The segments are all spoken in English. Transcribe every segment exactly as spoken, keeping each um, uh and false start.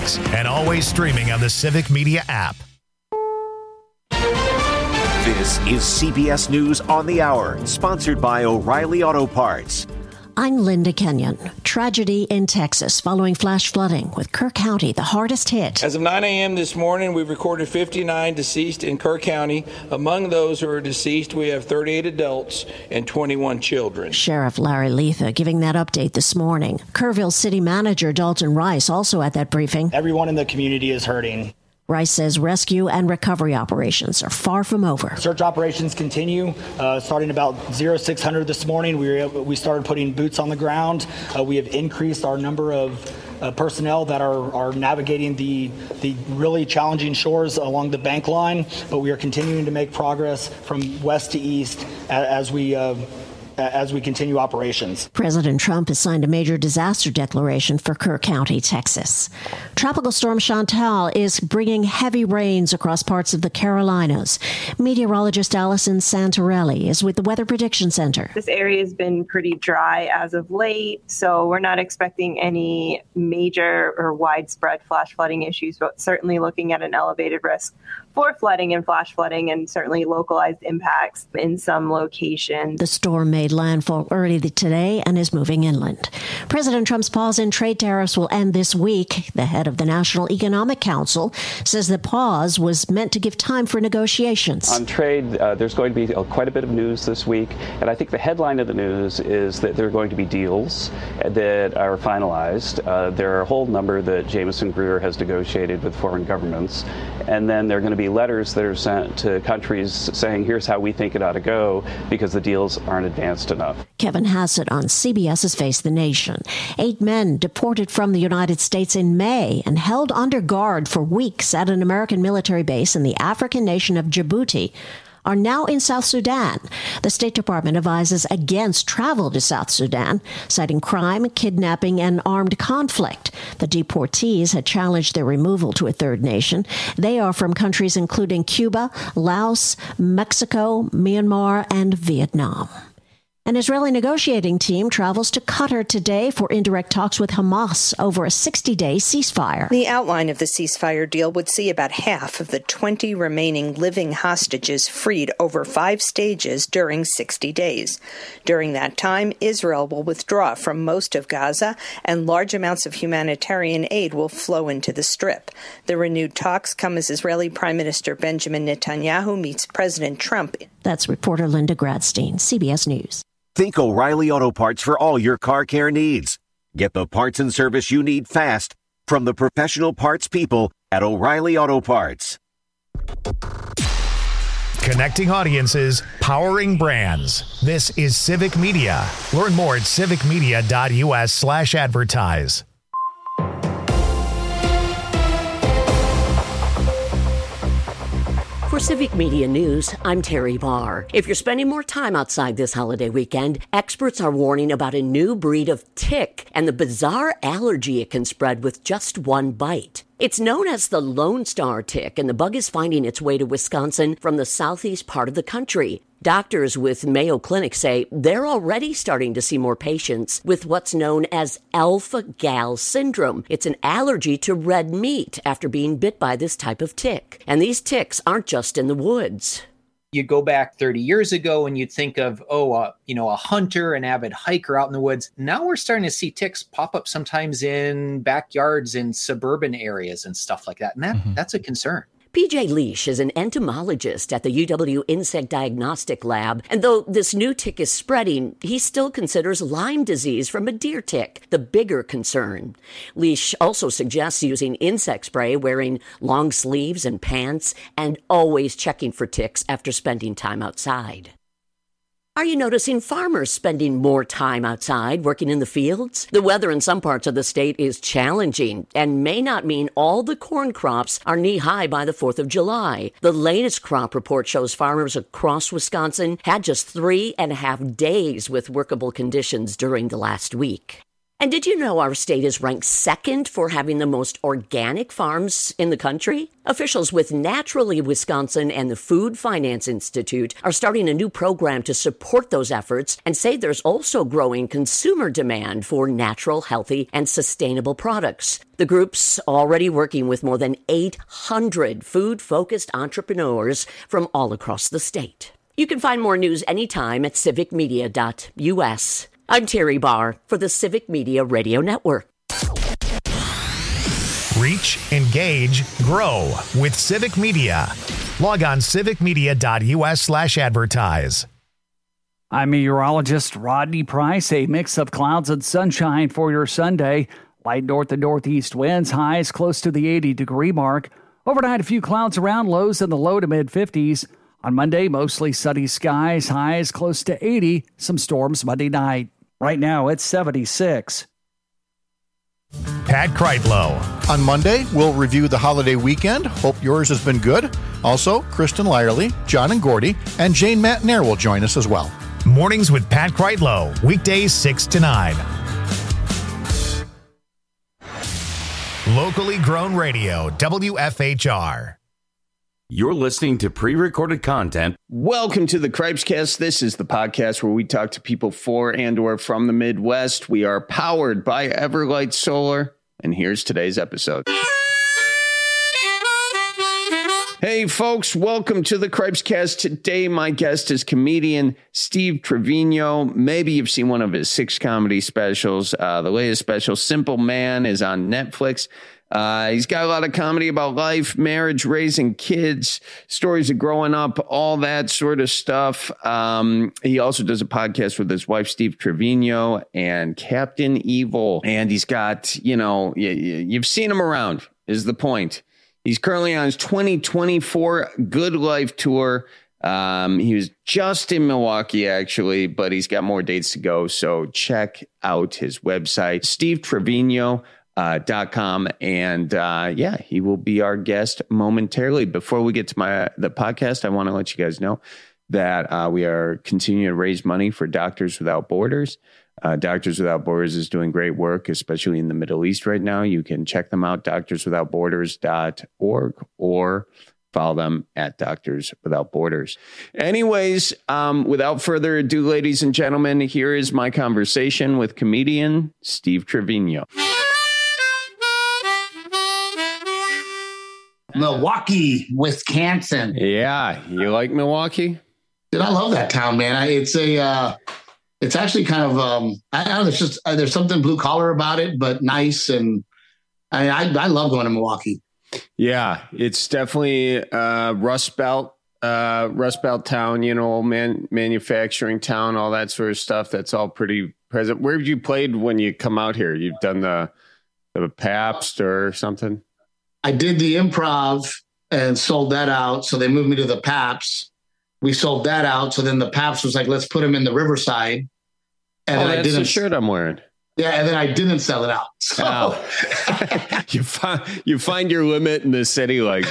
Civics, and always streaming on the Civic Media app. This is C B S News on the Hour, sponsored by O'Reilly Auto Parts. I'm Linda Kenyon. Tragedy in Texas following flash flooding, with Kerr County the hardest hit. As of nine a.m. this morning, we've recorded fifty-nine deceased in Kerr County. Among those who are deceased, we have thirty-eight adults and twenty-one children. Sheriff Larry Letha giving that update this morning. Kerrville City Manager Dalton Rice also at that briefing. Everyone in the community is hurting. Rice says rescue and recovery operations are far from over. Search operations continue. Uh, starting about oh six hundred this morning, we, were, we started putting boots on the ground. Uh, we have increased our number of uh, personnel that are, are navigating the, the really challenging shores along the bank line, but we are continuing to make progress from west to east as, as we uh, as we continue operations. President Trump has signed a major disaster declaration for Kerr County, Texas. Tropical storm Chantal is bringing heavy rains across parts of the Carolinas. Meteorologist Allison Santarelli is with the Weather Prediction Center. This area has been pretty dry as of late, so we're not expecting any major or widespread flash flooding issues, but certainly looking at an elevated risk for flooding and flash flooding, and certainly localized impacts in some locations. The storm made landfall early today and is moving inland. President Trump's pause in trade tariffs will end this week. The head of the National Economic Council says the pause was meant to give time for negotiations. On trade, uh, there's going to be uh, quite a bit of news this week, and I think the headline of the news is that there are going to be deals that are finalized. Uh, there are a whole number that Jameson Greer has negotiated with foreign governments, and then there are going to be letters that are sent to countries saying, here's how we think it ought to go, because the deals aren't advanced enough. Kevin Hassett on CBS's Face the Nation. Eight men deported from the United States in May and held under guard for weeks at an American military base in the African nation of Djibouti are now in South Sudan. The State Department advises against travel to South Sudan, citing crime, kidnapping, and armed conflict. The deportees had challenged their removal to a third nation. They are from countries including Cuba, Laos, Mexico, Myanmar, and Vietnam. An Israeli negotiating team travels to Qatar today for indirect talks with Hamas over a sixty-day ceasefire. The outline of the ceasefire deal would see about half of the twenty remaining living hostages freed over five stages during sixty days. During that time, Israel will withdraw from most of Gaza, and large amounts of humanitarian aid will flow into the Strip. The renewed talks come as Israeli Prime Minister Benjamin Netanyahu meets President Trump. That's reporter Linda Gradstein, C B S News. Think O'Reilly Auto Parts for all your car care needs. Get the parts and service you need fast from the professional parts people at O'Reilly Auto Parts. Connecting audiences, powering brands. This is Civic Media. Learn more at civicmedia.us slash advertise. For Civic Media News, I'm Terry Barr. If you're spending more time outside this holiday weekend, experts are warning about a new breed of tick and the bizarre allergy it can spread with just one bite. It's known as the Lone Star tick, and the bug is finding its way to Wisconsin from the southeast part of the country. Doctors with Mayo Clinic say they're already starting to see more patients with what's known as alpha-gal syndrome. It's an allergy to red meat after being bit by this type of tick. And these ticks aren't just in the woods. You go back thirty years ago and you'd think of, oh, uh, you know, a hunter, an avid hiker out in the woods. Now we're starting to see ticks pop up sometimes in backyards in suburban areas and stuff like that. And that, mm-hmm. that's a concern. P J Leash is an entomologist at the U W Insect Diagnostic Lab, and though this new tick is spreading, he still considers Lyme disease from a deer tick the bigger concern. Leash also suggests using insect spray, wearing long sleeves and pants, and always checking for ticks after spending time outside. Are you noticing farmers spending more time outside working in the fields? The weather in some parts of the state is challenging and may not mean all the corn crops are knee-high by the fourth of July. The latest crop report shows farmers across Wisconsin had just three and a half days with workable conditions during the last week. And did you know our state is ranked second for having the most organic farms in the country? Officials with Naturally Wisconsin and the Food Finance Institute are starting a new program to support those efforts and say there's also growing consumer demand for natural, healthy, and sustainable products. The group's already working with more than eight hundred food-focused entrepreneurs from all across the state. You can find more news anytime at civic media dot U S. I'm Terry Barr for the Civic Media Radio Network. Reach, engage, grow with Civic Media. Log on civic media dot U S slash advertise. I'm meteorologist Rodney Price. A mix of clouds and sunshine for your Sunday. Light north and northeast winds, highs close to the eighty degree mark. Overnight, a few clouds around, lows in the low to mid fifties. On Monday, mostly sunny skies, highs close to eighty. Some storms Monday night. Right now, it's seventy-six. Pat Kreitlow. On Monday, we'll review the holiday weekend. Hope yours has been good. Also, Kristen Lyerly, John and Gordy, and Jane Matnair will join us as well. Mornings with Pat Kreitlow. Weekdays six to nine. Locally grown radio, W F H R. You're listening to pre-recorded content. Welcome to the Cripescast. This is the podcast where we talk to people for and or from the Midwest. We are powered by Everlight Solar, and here's today's episode. Hey, folks, welcome to the Cripescast. Today, my guest is comedian Steve Trevino. Maybe you've seen one of his six comedy specials. Uh, the latest special, Simple Man, is on Netflix. Uh, he's got a lot of comedy about life, marriage, raising kids, stories of growing up, all that sort of stuff. Um, he also does a podcast with his wife, Steve Trevino, and Captain Evil. And he's got, you know, you, you've seen him around, is the point. He's currently on his twenty twenty-four Good Life tour. Um, he was just in Milwaukee, actually, but he's got more dates to go. So check out his website, Steve Trevino. Uh, dot com and uh, yeah, he will be our guest momentarily. Before we get to my the podcast, I want to let you guys know that uh, we are continuing to raise money for Doctors Without Borders. Uh, Doctors Without Borders is doing great work, especially in the Middle East right now. You can check them out, doctors without borders dot org, or follow them at Doctors Without Borders. Anyways, um, without further ado, ladies and gentlemen, here is my conversation with comedian Steve Trevino. Milwaukee, Wisconsin. Yeah, you like Milwaukee? Dude, I love that town, man. I, it's a, uh, it's actually kind of, um, I, I don't know, it's just uh, there's something blue collar about it, but nice, and I, I, I love going to Milwaukee. Yeah, it's definitely uh, Rust Belt, uh, Rust Belt town. You know, man, manufacturing town, all that sort of stuff. That's all pretty present. Where have you played when you come out here? You've done the the Pabst or something? I did the Improv and sold that out. So they moved me to the Pabst. We sold that out. So then the Pabst was like, let's put him in the Riverside. And oh, then that's I didn't. the shirt I'm wearing. Yeah, and then I didn't sell it out. So. Oh. you find you find your limit in the city like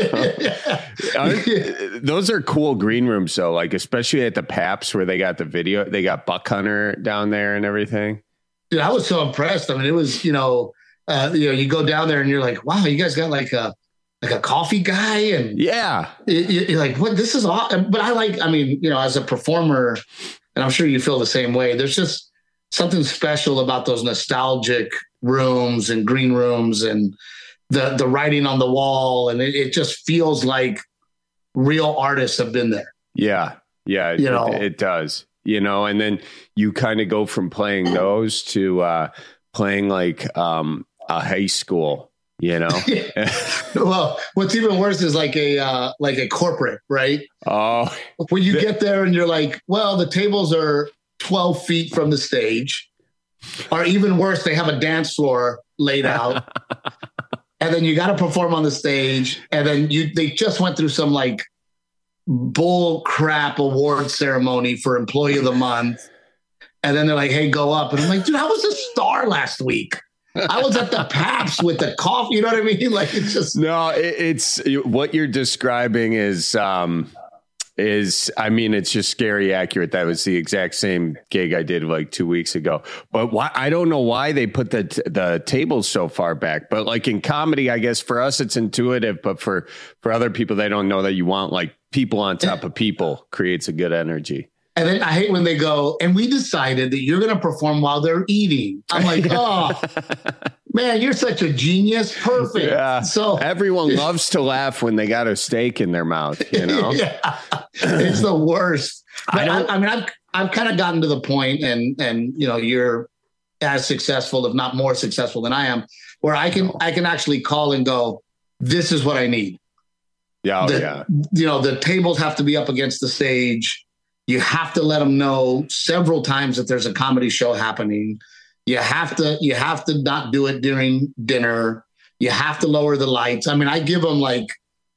that. You know? Aren't, those are cool green rooms, though. Like especially at the Pabst where they got the video, they got Buck Hunter down there and everything. Dude, I was so impressed. I mean, it was you know. Uh, you know, you go down there and you're like, wow, you guys got like a like a coffee guy, and yeah, you're like, what? This is awesome. But I like, I mean, you know, as a performer, and I'm sure you feel the same way. There's just something special about those nostalgic rooms and green rooms and the the writing on the wall, and it, it just feels like real artists have been there. Yeah, yeah, you it, know, it, it does. You know, and then you kind of go from playing those to uh, playing like. Um, A high school, you know. Well, what's even worse is like a uh, like a corporate, right? Oh, when you get there and you're like, well, the tables are twelve feet from the stage, or even worse, they have a dance floor laid out, and then you got to perform on the stage, and then you they just went through some like bull crap award ceremony for Employee of the Month, and then they're like, hey, go up, and I'm like, dude, I was a star last week. I was at the Pabst with the coffee. You know what I mean? Like it's just no. It, it's what you're describing is um, is, I mean, it's just scary accurate. That was the exact same gig I did like two weeks ago. But why, I don't know why they put the the tables so far back. But like in comedy, I guess for us it's intuitive, but for for other people, they don't know that you want like people on top of people creates a good energy. And then I hate when they go, and we decided that you're going to perform while they're eating. I'm like, oh, man, you're such a genius. Perfect. Yeah. So everyone loves to laugh when they got a steak in their mouth, you know? Yeah. It's the worst. But I, I mean, I've, I've kind of gotten to the point, and, and, you know, you're as successful, if not more successful than I am, where I can, I can actually call and go, this is what I need. Yeah. Oh, the, yeah. You know, the tables have to be up against the stage. You have to let them know several times that there's a comedy show happening. You have to, you have to not do it during dinner. You have to lower the lights. I mean, I give them like,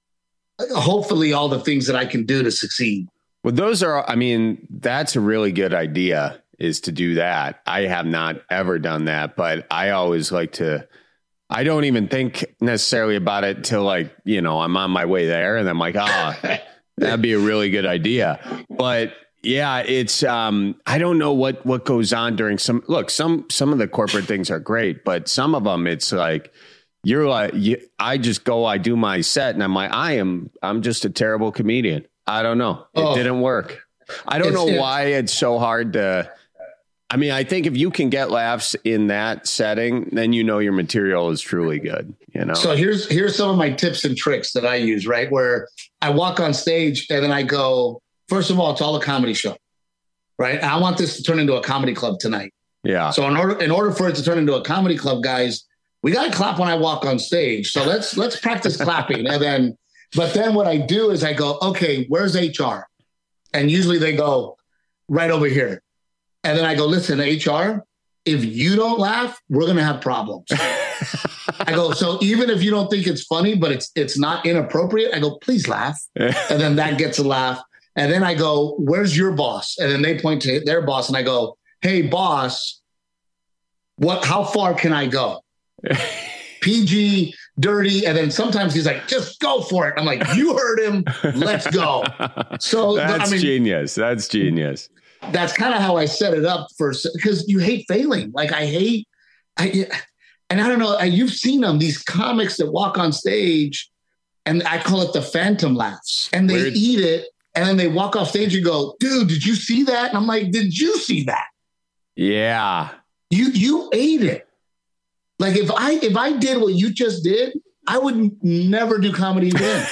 hopefully all the things that I can do to succeed. Well, those are, I mean, that's a really good idea, is to do that. I have not ever done that, but I always like to, I don't even think necessarily about it till like, you know, I'm on my way there and I'm like, ah, oh, that'd be a really good idea. But yeah, it's, um, I don't know what, what goes on during some, look, some, some of the corporate things are great, but some of them it's like, you're like, you, I just go, I do my set and I'm like, I am, I'm just a terrible comedian. I don't know. It oh, didn't work. I don't know why it's so hard to, I mean, I think if you can get laughs in that setting, then you know your material is truly good, you know? So here's, here's some of my tips and tricks that I use, right? Where I walk on stage and then I go, first of all, it's all a comedy show, right? I want this to turn into a comedy club tonight. Yeah. So in order, in order for it to turn into a comedy club, guys, we got to clap when I walk on stage. So let's, let's practice clapping. And then, but then what I do is I go, okay, where's H R? And usually they go right over here. And then I go, listen, H R, if you don't laugh, we're going to have problems. I go, so even if you don't think it's funny, but it's it's not inappropriate, I go, please laugh. And then that gets a laugh. And then I go, where's your boss? And then they point to their boss and I go, hey, boss, what? How far can I go? P G, dirty. And then sometimes he's like, just go for it. I'm like, you heard him. Let's go. So that's I mean, genius. That's genius. That's kind of how I set it up for, because you hate failing. Like I hate, I, and I don't know, you've seen them, these comics that walk on stage and I call it the phantom laughs, and they Weird. eat it. And then they walk off stage and go, dude, did you see that? And I'm like, did you see that? Yeah. You, you ate it. Like if I, if I did what you just did, I would never do comedy again.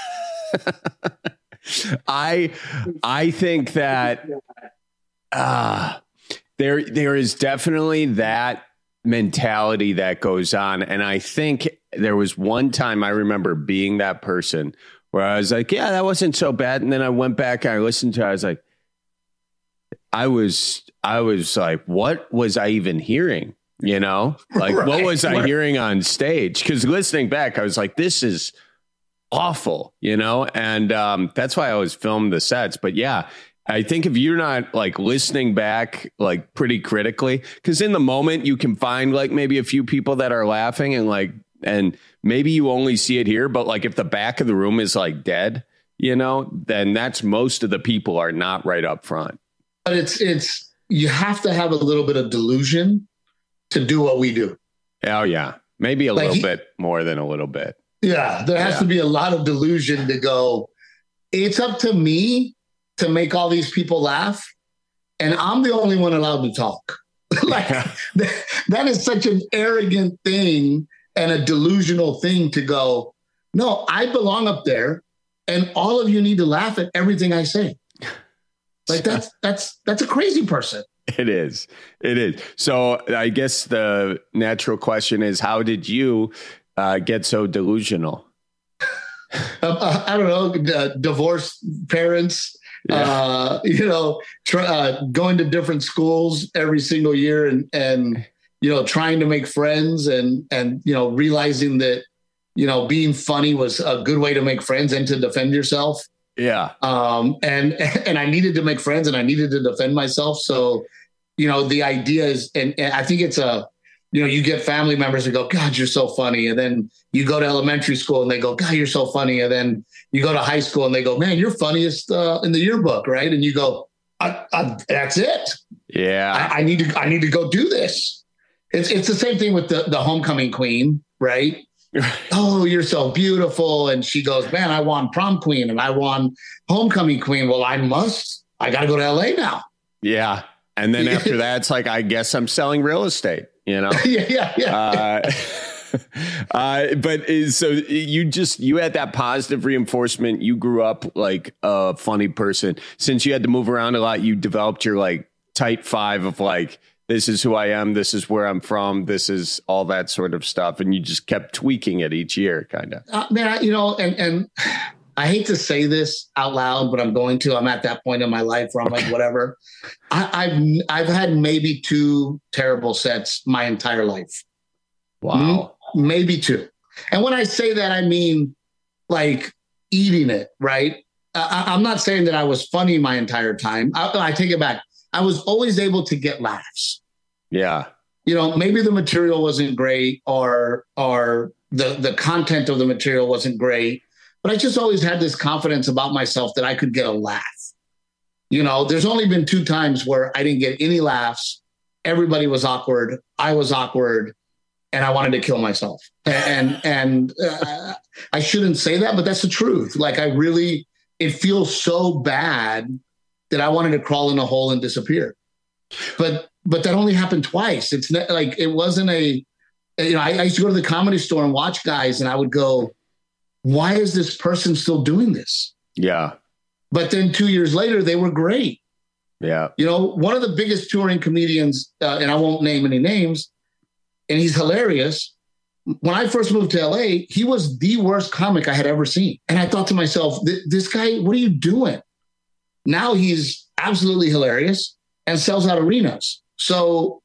I, I think that, Uh, there, there is definitely that mentality that goes on. And I think there was one time I remember being that person where I was like, yeah, that wasn't so bad. And then I went back and I listened to it. I was like, I was, I was like, what was I even hearing? You know, like right. what was I right. hearing on stage? Because listening back, I was like, this is awful, you know? And um, that's why I always filmed the sets. But yeah, I think if you're not like listening back, like pretty critically, because in the moment you can find like maybe a few people that are laughing and like, and maybe you only see it here, but like if the back of the room is like dead, you know, then that's most of the people are not right up front. But it's, it's, you have to have a little bit of delusion to do what we do. Oh yeah. Maybe a like little he, bit more than a little bit. Yeah. There has yeah. to be a lot of delusion to go, it's up to me to make all these people laugh, and I'm the only one allowed to talk. Like yeah. that, that is such an arrogant thing and a delusional thing to go, no, I belong up there and all of you need to laugh at everything I say. Like that's, that's, that's a crazy person. It is. It is. So I guess the natural question is, how did you uh, get so delusional? uh, I don't know. Uh, divorced parents, Yeah. Uh, you know, try, uh, going to different schools every single year and, and, you know, trying to make friends and, and, you know, realizing that, you know, being funny was a good way to make friends and to defend yourself. Yeah. Um, and, and I needed to make friends and I needed to defend myself. So, you know, the idea is, and, and I think it's a, you know, you get family members that go, God, you're so funny. And then you go to elementary school and they go, God, you're so funny. And then you go to high school and they go, man, you're funniest uh, in the yearbook. Right. And you go, I, I, that's it. Yeah. I, I need to, I need to go do this. It's it's the same thing with the, the homecoming queen, right? Oh, you're so beautiful. And she goes, man, I won prom queen and I won homecoming queen. Well, I must, I got to go to L A now. Yeah. And then after that, it's like, I guess I'm selling real estate, you know? yeah, yeah, yeah. Uh, uh, but is, so you just, you had that positive reinforcement. You grew up like a funny person. Since you had to move around a lot, you developed your like tight five of like, this is who I am. This is where I'm from. This is all that sort of stuff. And you just kept tweaking it each year, kind of. Uh, man, I, you know, and, and I hate to say this out loud, but I'm going to. I'm at that point in my life where I'm like, whatever. I, I've I've had maybe two terrible sets my entire life. Wow. M- maybe two. And when I say that, I mean like eating it, right? Uh, I, I'm not saying that I was funny my entire time. I, I take it back. I was always able to get laughs. Yeah. You know, maybe the material wasn't great or or the, the content of the material wasn't great, but I just always had this confidence about myself that I could get a laugh. You know, there's only been two times where I didn't get any laughs. Everybody was awkward. I was awkward and I wanted to kill myself. And, and uh, I shouldn't say that, but that's the truth. Like I really, it feels so bad that I wanted to crawl in a hole and disappear. But but that only happened twice. It's not, like, it wasn't a, you know, I, I used to go to the Comedy Store and watch guys and I would go, why is this person still doing this? Yeah. But then two years later, they were great. Yeah. You know, one of the biggest touring comedians, uh, and I won't name any names, and he's hilarious. When I first moved to L A, he was the worst comic I had ever seen. And I thought to myself, this guy, what are you doing? Now he's absolutely hilarious and sells out arenas. So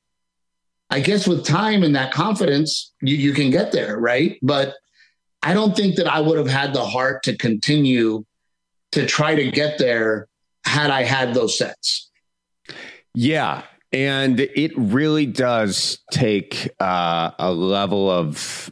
I guess with time and that confidence, you, you can get there, right? But I don't think that I would have had the heart to continue to try to get there had I had those sets. Yeah. And it really does take uh, a level of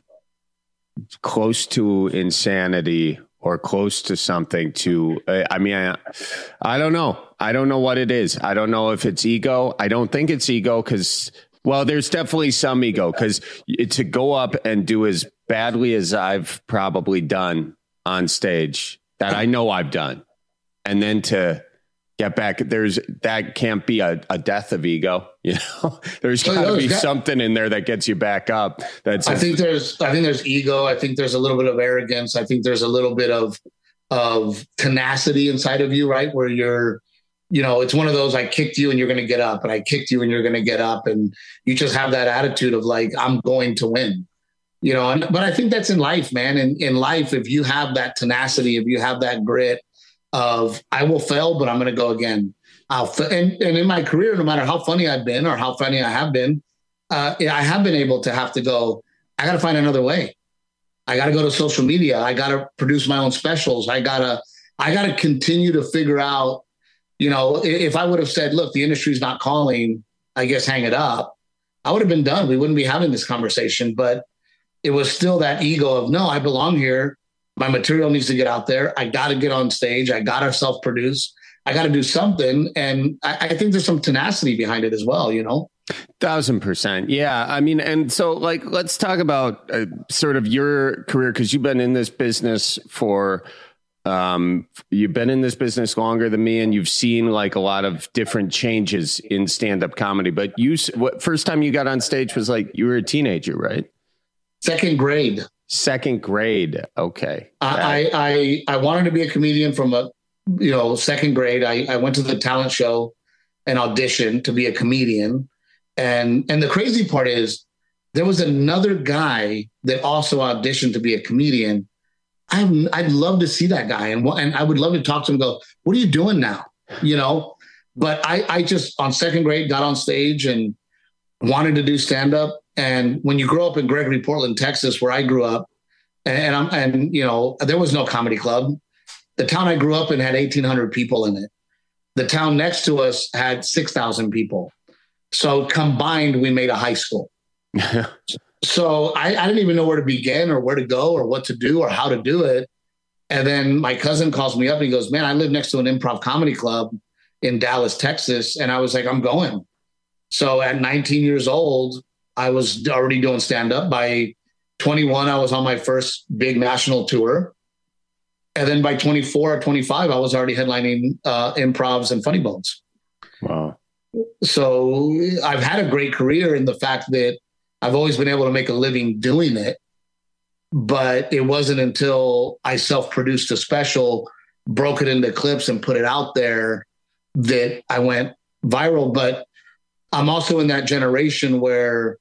close to insanity or close to something to, uh, I mean, I, I don't know. I don't know what it is. I don't know if it's ego. I don't think it's ego because, well, there's definitely some ego because to go up and do as badly as I've probably done on stage that I know I've done. And then to get back, there's that can't be a, a death of ego. You know, there's got to no, be got, something in there that gets you back up. That's I a, think there's I think there's ego. I think there's a little bit of arrogance. I think there's a little bit of of tenacity inside of you, right? Where you're, you know, it's one of those, I kicked you and you're going to get up, and I kicked you and you're going to get up, and you just have that attitude of like, I'm going to win. You know, and, but I think that's in life, man. And in life, if you have that tenacity, if you have that grit of I will fail, but I'm going to go again. I'll fa- and, and in my career, no matter how funny I've been or how funny I have been, uh, I have been able to have to go, I got to find another way. I got to go to social media. I got to produce my own specials. I got to, I got to continue to figure out, you know, if I would have said, look, the industry's not calling, I guess hang it up, I would have been done. We wouldn't be having this conversation, but it was still that ego of, no, I belong here. My material needs to get out there. I got to get on stage. I got to self-produce. I got to do something. And I, I think there's some tenacity behind it as well, you know? Thousand percent. Yeah. I mean, and so like, let's talk about uh, sort of your career, because you've been in this business for, um, you've been in this business longer than me, and you've seen like a lot of different changes in stand-up comedy. But you, what first time you got on stage was like, you were a teenager, right? Second grade. Second grade. Okay. I, I, I wanted to be a comedian from a, you know, second grade. I, I went to the talent show and auditioned to be a comedian. And, and the crazy part is there was another guy that also auditioned to be a comedian. I'd, I'd love to see that guy. And, and I would love to talk to him and go, what are you doing now? You know, but I, I just on second grade got on stage and wanted to do stand-up. And when you grow up in Gregory, Portland, Texas, where I grew up, and I'm, and you know, there was no comedy club. The town I grew up in had eighteen hundred people in it. The town next to us had six thousand people. So combined, we made a high school. So I, I didn't even know where to begin or where to go or what to do or how to do it. And then my cousin calls me up and he goes, man, I live next to an improv comedy club in Dallas, Texas. And I was like, I'm going. So at nineteen years old, I was already doing stand-up. By twenty-one, I was on my first big national tour. And then by twenty-four or twenty-five, I was already headlining uh, Improvs and Funny Bones. Wow. So I've had a great career in the fact that I've always been able to make a living doing it. But it wasn't until I self-produced a special, broke it into clips and put it out there that I went viral. But I'm also in that generation where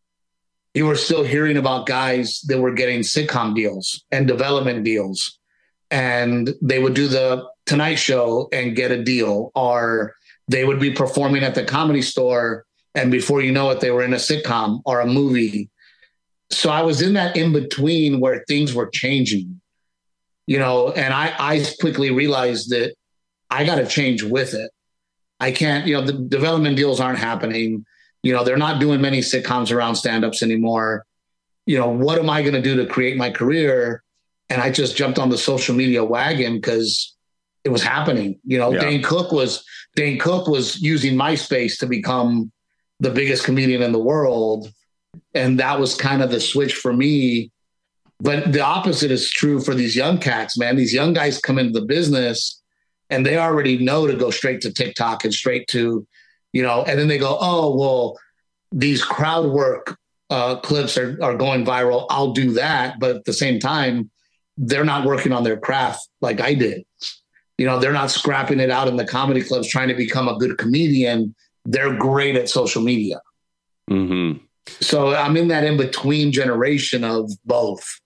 you were still hearing about guys that were getting sitcom deals and development deals, and they would do the Tonight Show and get a deal, or they would be performing at the Comedy Store, and before you know it, they were in a sitcom or a movie. So I was in that in between where things were changing, you know, and I, I quickly realized that I got to change with it. I can't, you know, the development deals aren't happening. You know, they're not doing many sitcoms around stand-ups anymore. You know, what am I going to do to create my career? And I just jumped on the social media wagon because it was happening. You know, yeah. Dane Cook was Dane Cook was using MySpace to become the biggest comedian in the world. And that was kind of the switch for me. But the opposite is true for these young cats, man. These young guys come into the business and they already know to go straight to TikTok and straight to, you know, and then they go, oh, well, these crowd work uh, clips are, are going viral. I'll do that. But at the same time, they're not working on their craft like I did. You know, they're not scrapping it out in the comedy clubs trying to become a good comedian. They're great at social media. Mm-hmm. So I'm in that in-between generation of both.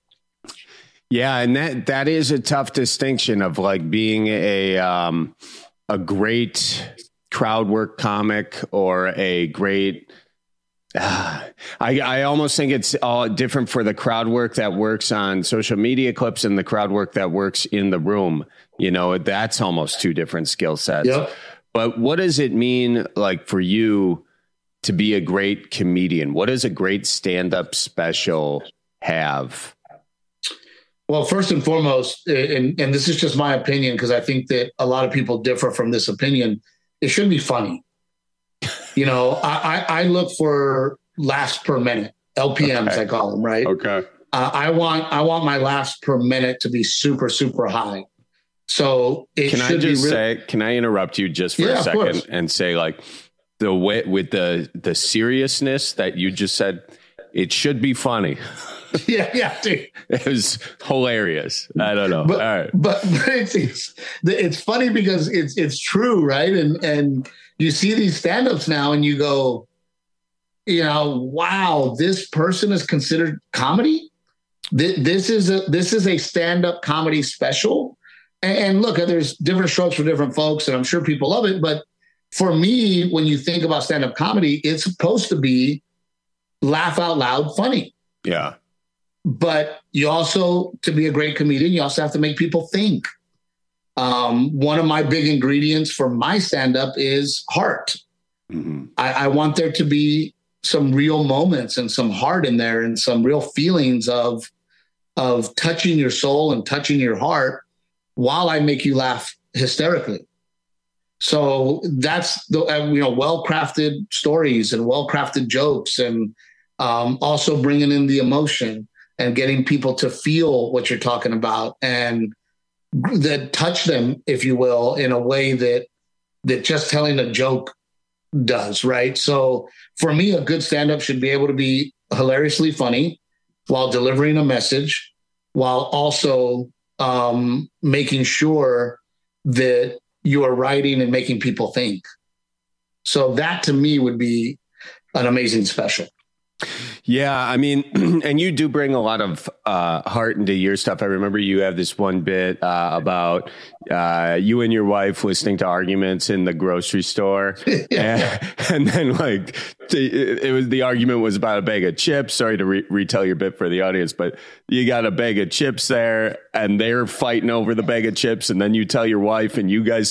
Yeah, and that that is a tough distinction of like being a um, a great crowd work comic or a great. Uh, I I almost think it's all different for the crowd work that works on social media clips and the crowd work that works in the room. You know, that's almost two different skill sets. Yep. But what does it mean, like, for you to be a great comedian? What does a great stand-up special have? Well, first and foremost, and, and this is just my opinion, because I think that a lot of people differ from this opinion, it should be funny. You know, I, I, I look for laughs per minute, L P Ms, okay. I call them, right? Okay. Uh, I want I want my laughs per minute to be super, super high. So it can should I just be re- say, can I interrupt you just for yeah, a second and say, like, the way with the the seriousness that you just said, it should be funny. Yeah, yeah, dude. It was hilarious. I don't know. But, All right. but, but it's, it's it's funny because it's it's true, right? And and you see these stand-ups now and you go, you know, wow, this person is considered comedy. This, this is a this is a stand-up comedy special. And, and look, there's different strokes for different folks, and I'm sure people love it. But for me, when you think about stand-up comedy, it's supposed to be laugh out loud funny. Yeah. But you also, to be a great comedian, you also have to make people think. Um, one of my big ingredients for my stand-up is heart. Mm-hmm. I, I want there to be some real moments and some heart in there and some real feelings of, of touching your soul and touching your heart while I make you laugh hysterically. So that's the, you know, well-crafted stories and well-crafted jokes, and um, also bringing in the emotion and getting people to feel what you're talking about and that touch them, if you will, in a way that that just telling a joke does, right? So for me, a good stand-up should be able to be hilariously funny while delivering a message, while also um, making sure that you are writing and making people think. So that to me would be an amazing special. Yeah, I mean, and you do bring a lot of uh, heart into your stuff. I remember you have this one bit uh, about uh, you and your wife listening to arguments in the grocery store. Yeah. and, and then like the, it was the argument was about a bag of chips. Sorry to re- retell your bit for the audience, but you got a bag of chips there and they're fighting over the bag of chips. And then you tell your wife and you guys start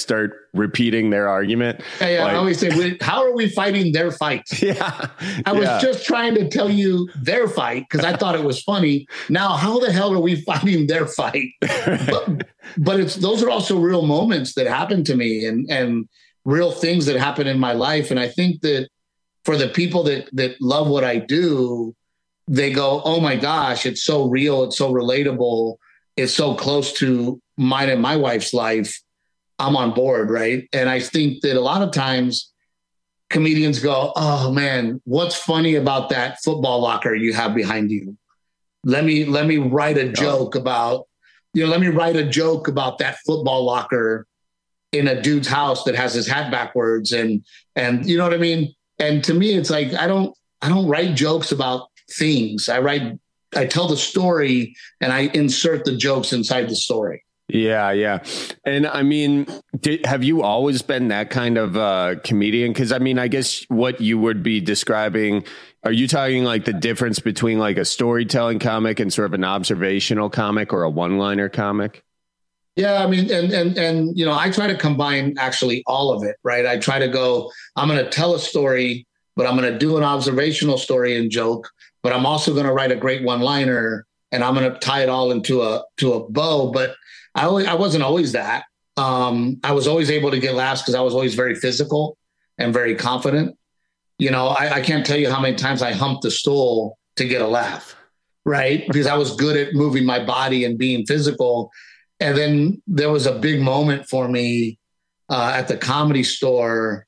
repeating their argument. Yeah, yeah, like, I always say, how are we fighting their fight? Yeah, I was yeah. just trying to tell you their fight because I thought it was funny. Now, how the hell are we fighting their fight? but, but it's those are also real moments that happen to me and and real things that happen in my life. And I think that for the people that that love what I do, they go, oh my gosh, it's so real, it's so relatable, it's so close to mine and my wife's life. I'm on board, right? And I think that a lot of times comedians go, oh man, what's funny about that football locker you have behind you? Let me let me write a joke about, you know, let me write a joke about that football locker in a dude's house that has his hat backwards. And and you know what I mean? And to me, it's like I don't I don't write jokes about things. I write I tell the story and I insert the jokes inside the story. Yeah, yeah. And I mean, did, have you always been that kind of uh, comedian? Because I mean, I guess what you would be describing, are you talking like the difference between like a storytelling comic and sort of an observational comic or a one-liner comic? Yeah, I mean, and and and you know, I try to combine actually all of it, right? I try to go, I'm going to tell a story, but I'm going to do an observational story and joke, but I'm also going to write a great one-liner, and I'm going to tie it all into a to a bow. But I always, I wasn't always that. Um, I was always able to get laughs because I was always very physical and very confident. You know, I, I can't tell you how many times I humped the stool to get a laugh, right? Because I was good at moving my body and being physical. And then there was a big moment for me uh, at the Comedy Store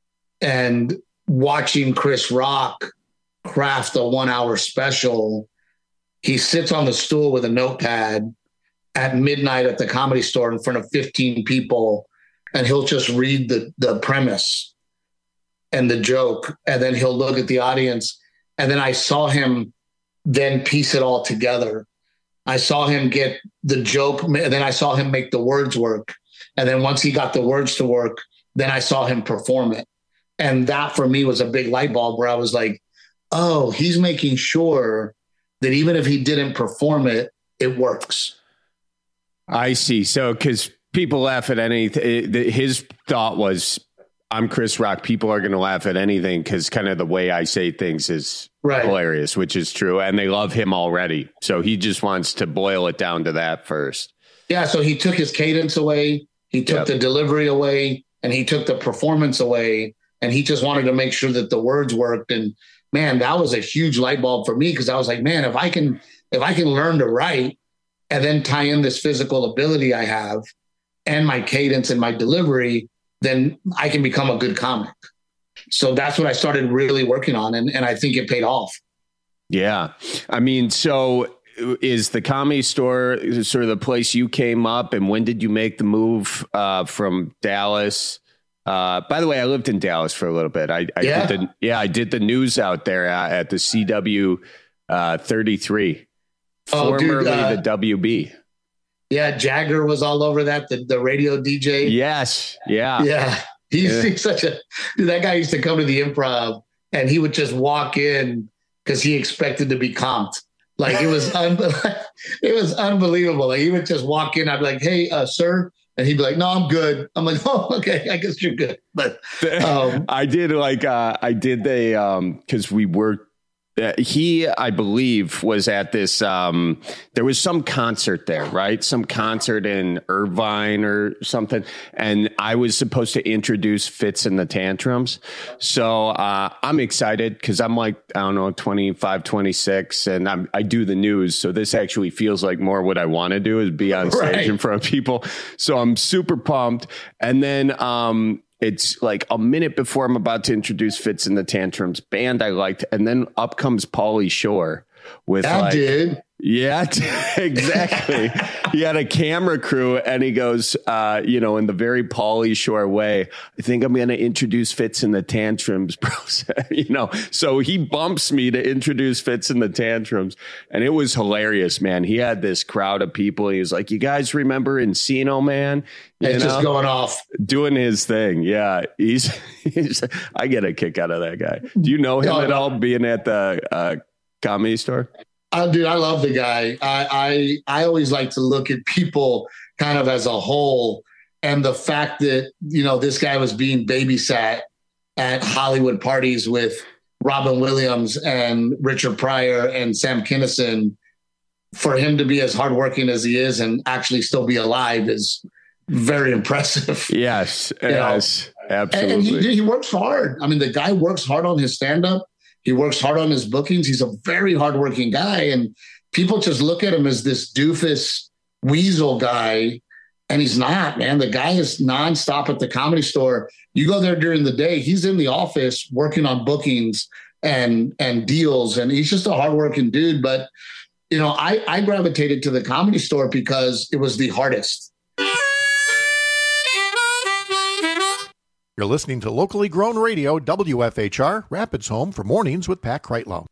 and watching Chris Rock craft a one-hour special. He sits on the stool with a notepad at midnight at the Comedy Store in front of fifteen people, and he'll just read the, the premise and the joke, and then he'll look at the audience. And then I saw him then piece it all together. I saw him get the joke, and then I saw him make the words work. And then once he got the words to work, then I saw him perform it. And that for me was a big light bulb where I was like, oh, he's making sure that even if he didn't perform it, it works. I see. So, because people laugh at anything, his thought was, I'm Chris Rock. People are going to laugh at anything because kind of the way I say things is right. hilarious, which is true. And they love him already. So he just wants to boil it down to that first. Yeah. So he took his cadence away. He took yep. the delivery away, and he took the performance away. And he just wanted to make sure that the words worked. And man, that was a huge light bulb for me because I was like, man, if I can, if I can learn to write, and then tie in this physical ability I have and my cadence and my delivery, then I can become a good comic. So that's what I started really working on. And, and I think it paid off. Yeah. I mean, so is the Comedy Store sort of the place you came up? And when did you make the move uh, from Dallas? Uh, by the way, I lived in Dallas for a little bit. I, I yeah. did the, yeah, I did the news out there uh, at the C W uh, thirty-three. Oh, Formerly dude, uh, the W B. Yeah, Jagger was all over that, the, the radio D J. Yes, yeah. Yeah, he's, yeah. he's such a... Dude, that guy used to come to the Improv, and he would just walk in because he expected to be comped. Like, it was un- it was unbelievable. Like, he would just walk in, I'd be like, hey, uh, sir. And he'd be like, no, I'm good. I'm like, oh, okay, I guess you're good. But um, I did like, uh, I did the, um, because we were, Uh, he, I believe, was at this, um, there was some concert there, right? Some concert in Irvine or something. And I was supposed to introduce Fitz and the Tantrums. So uh, I'm excited because I'm like, I don't know, twenty-five, twenty-six, and I'm, I do the news. So this actually feels like more what I want to do is be on stage right. in front of people. So I'm super pumped. And then, um, it's like a minute before I'm about to introduce Fitz and the Tantrums, band I liked. And then up comes Pauly Shore with that like, dude. Yeah, exactly. He had a camera crew and he goes, uh, you know, in the very Pauly Shore way, I think I'm going to introduce Fitz and the Tantrums, bro. You know, so he bumps me to introduce Fitz and the Tantrums. And it was hilarious, man. He had this crowd of people. He was like, you guys remember Encino Man? You it's know? just going off. Doing his thing. Yeah. He's, he's, I get a kick out of that guy. Do you know him oh, at all being at the uh, Comedy Store? Uh, dude, I love the guy. I, I I always like to look at people kind of as a whole. and the fact that, you know, this guy was being babysat at Hollywood parties with Robin Williams and Richard Pryor and Sam Kinison, for him to be as hardworking as he is and actually still be alive is very impressive. Yes, yes, know? absolutely. And, and he, he works hard. I mean, the guy works hard on his stand-up. He works hard on his bookings. He's a very hardworking guy. And people just look at him as this doofus weasel guy. And he's not, man. The guy is nonstop at the Comedy Store. You go there during the day, he's in the office working on bookings and, and deals. And he's just a hardworking dude. But, you know, I, I gravitated to the Comedy Store because it was the hardest. You're listening to locally grown radio, W F H R, Rapids Home for Mornings with Pat Kreitlow.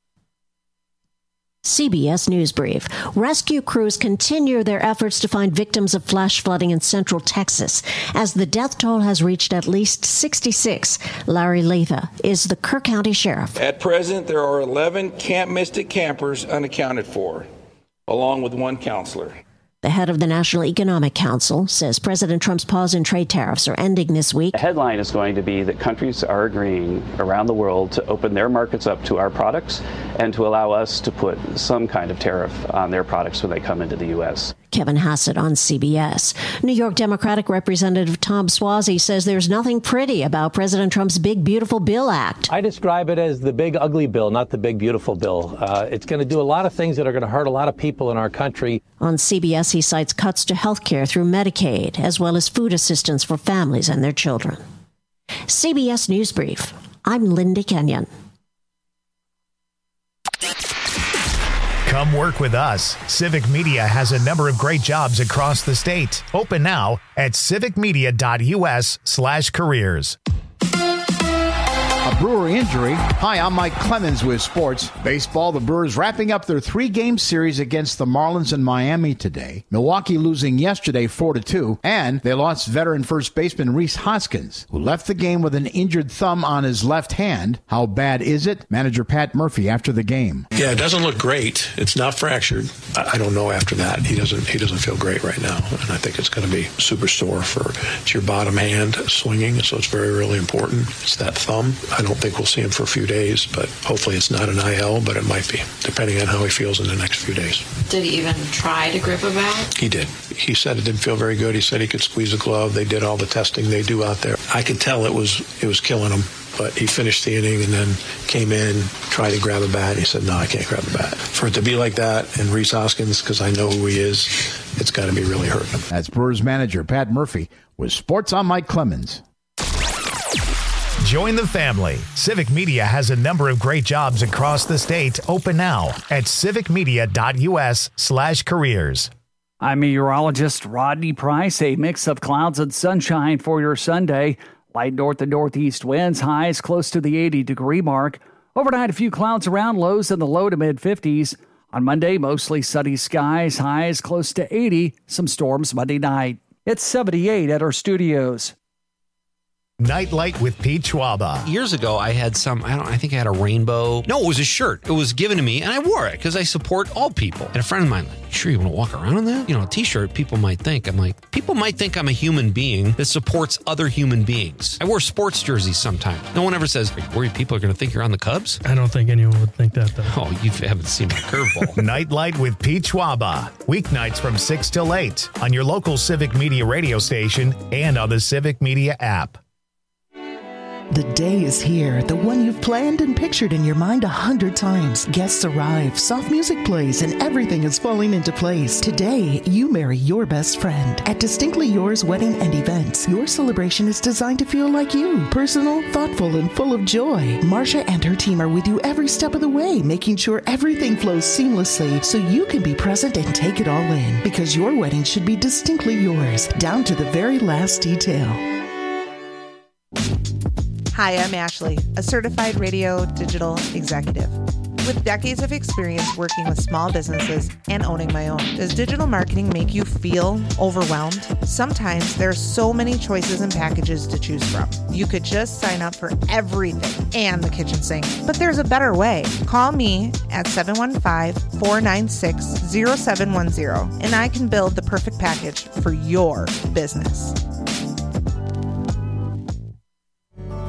C B S News Brief. Rescue crews continue their efforts to find victims of flash flooding in central Texas as the death toll has reached at least sixty-six. Larry Letha is the Kerr County Sheriff. At present, there are eleven Camp Mystic campers unaccounted for, along with one counselor. The head of the National Economic Council says President Trump's pause in trade tariffs are ending this week. The headline is going to be that countries are agreeing around the world to open their markets up to our products and to allow us to put some kind of tariff on their products when they come into the U S. Kevin Hassett on C B S. New York Democratic Representative Tom Suozzi says there's nothing pretty about President Trump's Big Beautiful Bill Act. I describe it as the big ugly bill, not the big beautiful bill. Uh, it's going to do a lot of things that are going to hurt a lot of people in our country. On C B S, he cites cuts to health care through Medicaid, as well as food assistance for families and their children. C B S News Brief. I'm Linda Kenyon. Come work with us. Civic Media has a number of great jobs across the state. Open now at civicmedia.us slash careers. A Brewer injury. Hi, I'm Mike Clemens with sports. Baseball, the Brewers wrapping up their three-game series against the Marlins in Miami today. Milwaukee losing yesterday four to two, and they lost veteran first baseman Rhys Hoskins, who left the game with an injured thumb on his left hand. How bad is it? Manager Pat Murphy after the game. Yeah, it doesn't look great. It's not fractured. I don't know after that. He doesn't he doesn't feel great right now, and I think it's going to be super sore for it's your bottom hand swinging, so it's very, really important. It's that thumb. I don't think we'll see him for a few days, but hopefully it's not an I L, but it might be, depending on how he feels in the next few days. Did he even try to grip a bat? He did. He said it didn't feel very good. He said he could squeeze a glove. They did all the testing they do out there. I could tell it was it was killing him, but he finished the inning and then came in, tried to grab a bat. He said, no, I can't grab a bat. For it to be like that, and Rhys Hoskins, because I know who he is, it's got to be really hurting him. That's Brewers manager Pat Murphy with Sports on Mike Clemens. Join the family. Civic Media has a number of great jobs across the state. Open now at civicmedia.us slash careers. I'm meteorologist Rodney Price. A mix of clouds and sunshine for your Sunday. Light north to northeast winds, highs close to the eighty degree mark. Overnight, a few clouds around, lows in the low to mid fifties. On Monday, mostly sunny skies, highs close to eighty. Some storms Monday night. It's seventy-eight at our studios. Nightlight with Pete Schwaba. Years ago, I had some, I don't, I think I had a rainbow. No, it was a shirt. It was given to me, and I wore it because I support all people. And a friend of mine, like, sure you want to walk around in that? You know, a t-shirt, people might think. I'm like, people might think I'm a human being that supports other human beings. I wear sports jerseys sometimes. No one ever says, are you worried people are going to think you're on the Cubs? I don't think anyone would think that, though. Oh, you haven't seen my curveball. Nightlight with Pete Schwaba. Weeknights from six till eight on your local Civic Media radio station and on the Civic Media app. The day is here, the one you've planned and pictured in your mind a hundred times. Guests arrive, soft music plays, and everything is falling into place. Today, you marry your best friend. At Distinctly Yours Wedding and Events, your celebration is designed to feel like you. Personal, thoughtful, and full of joy. Marsha and her team are with you every step of the way, making sure everything flows seamlessly so you can be present and take it all in. Because your wedding should be distinctly yours, down to the very last detail. Hi, I'm Ashley, a certified radio digital executive. With decades of experience working with small businesses and owning my own, does digital marketing make you feel overwhelmed? Sometimes there are so many choices and packages to choose from. You could just sign up for everything and the kitchen sink. But there's a better way. Call me at seven one five, four nine six, zero seven one zero and I can build the perfect package for your business.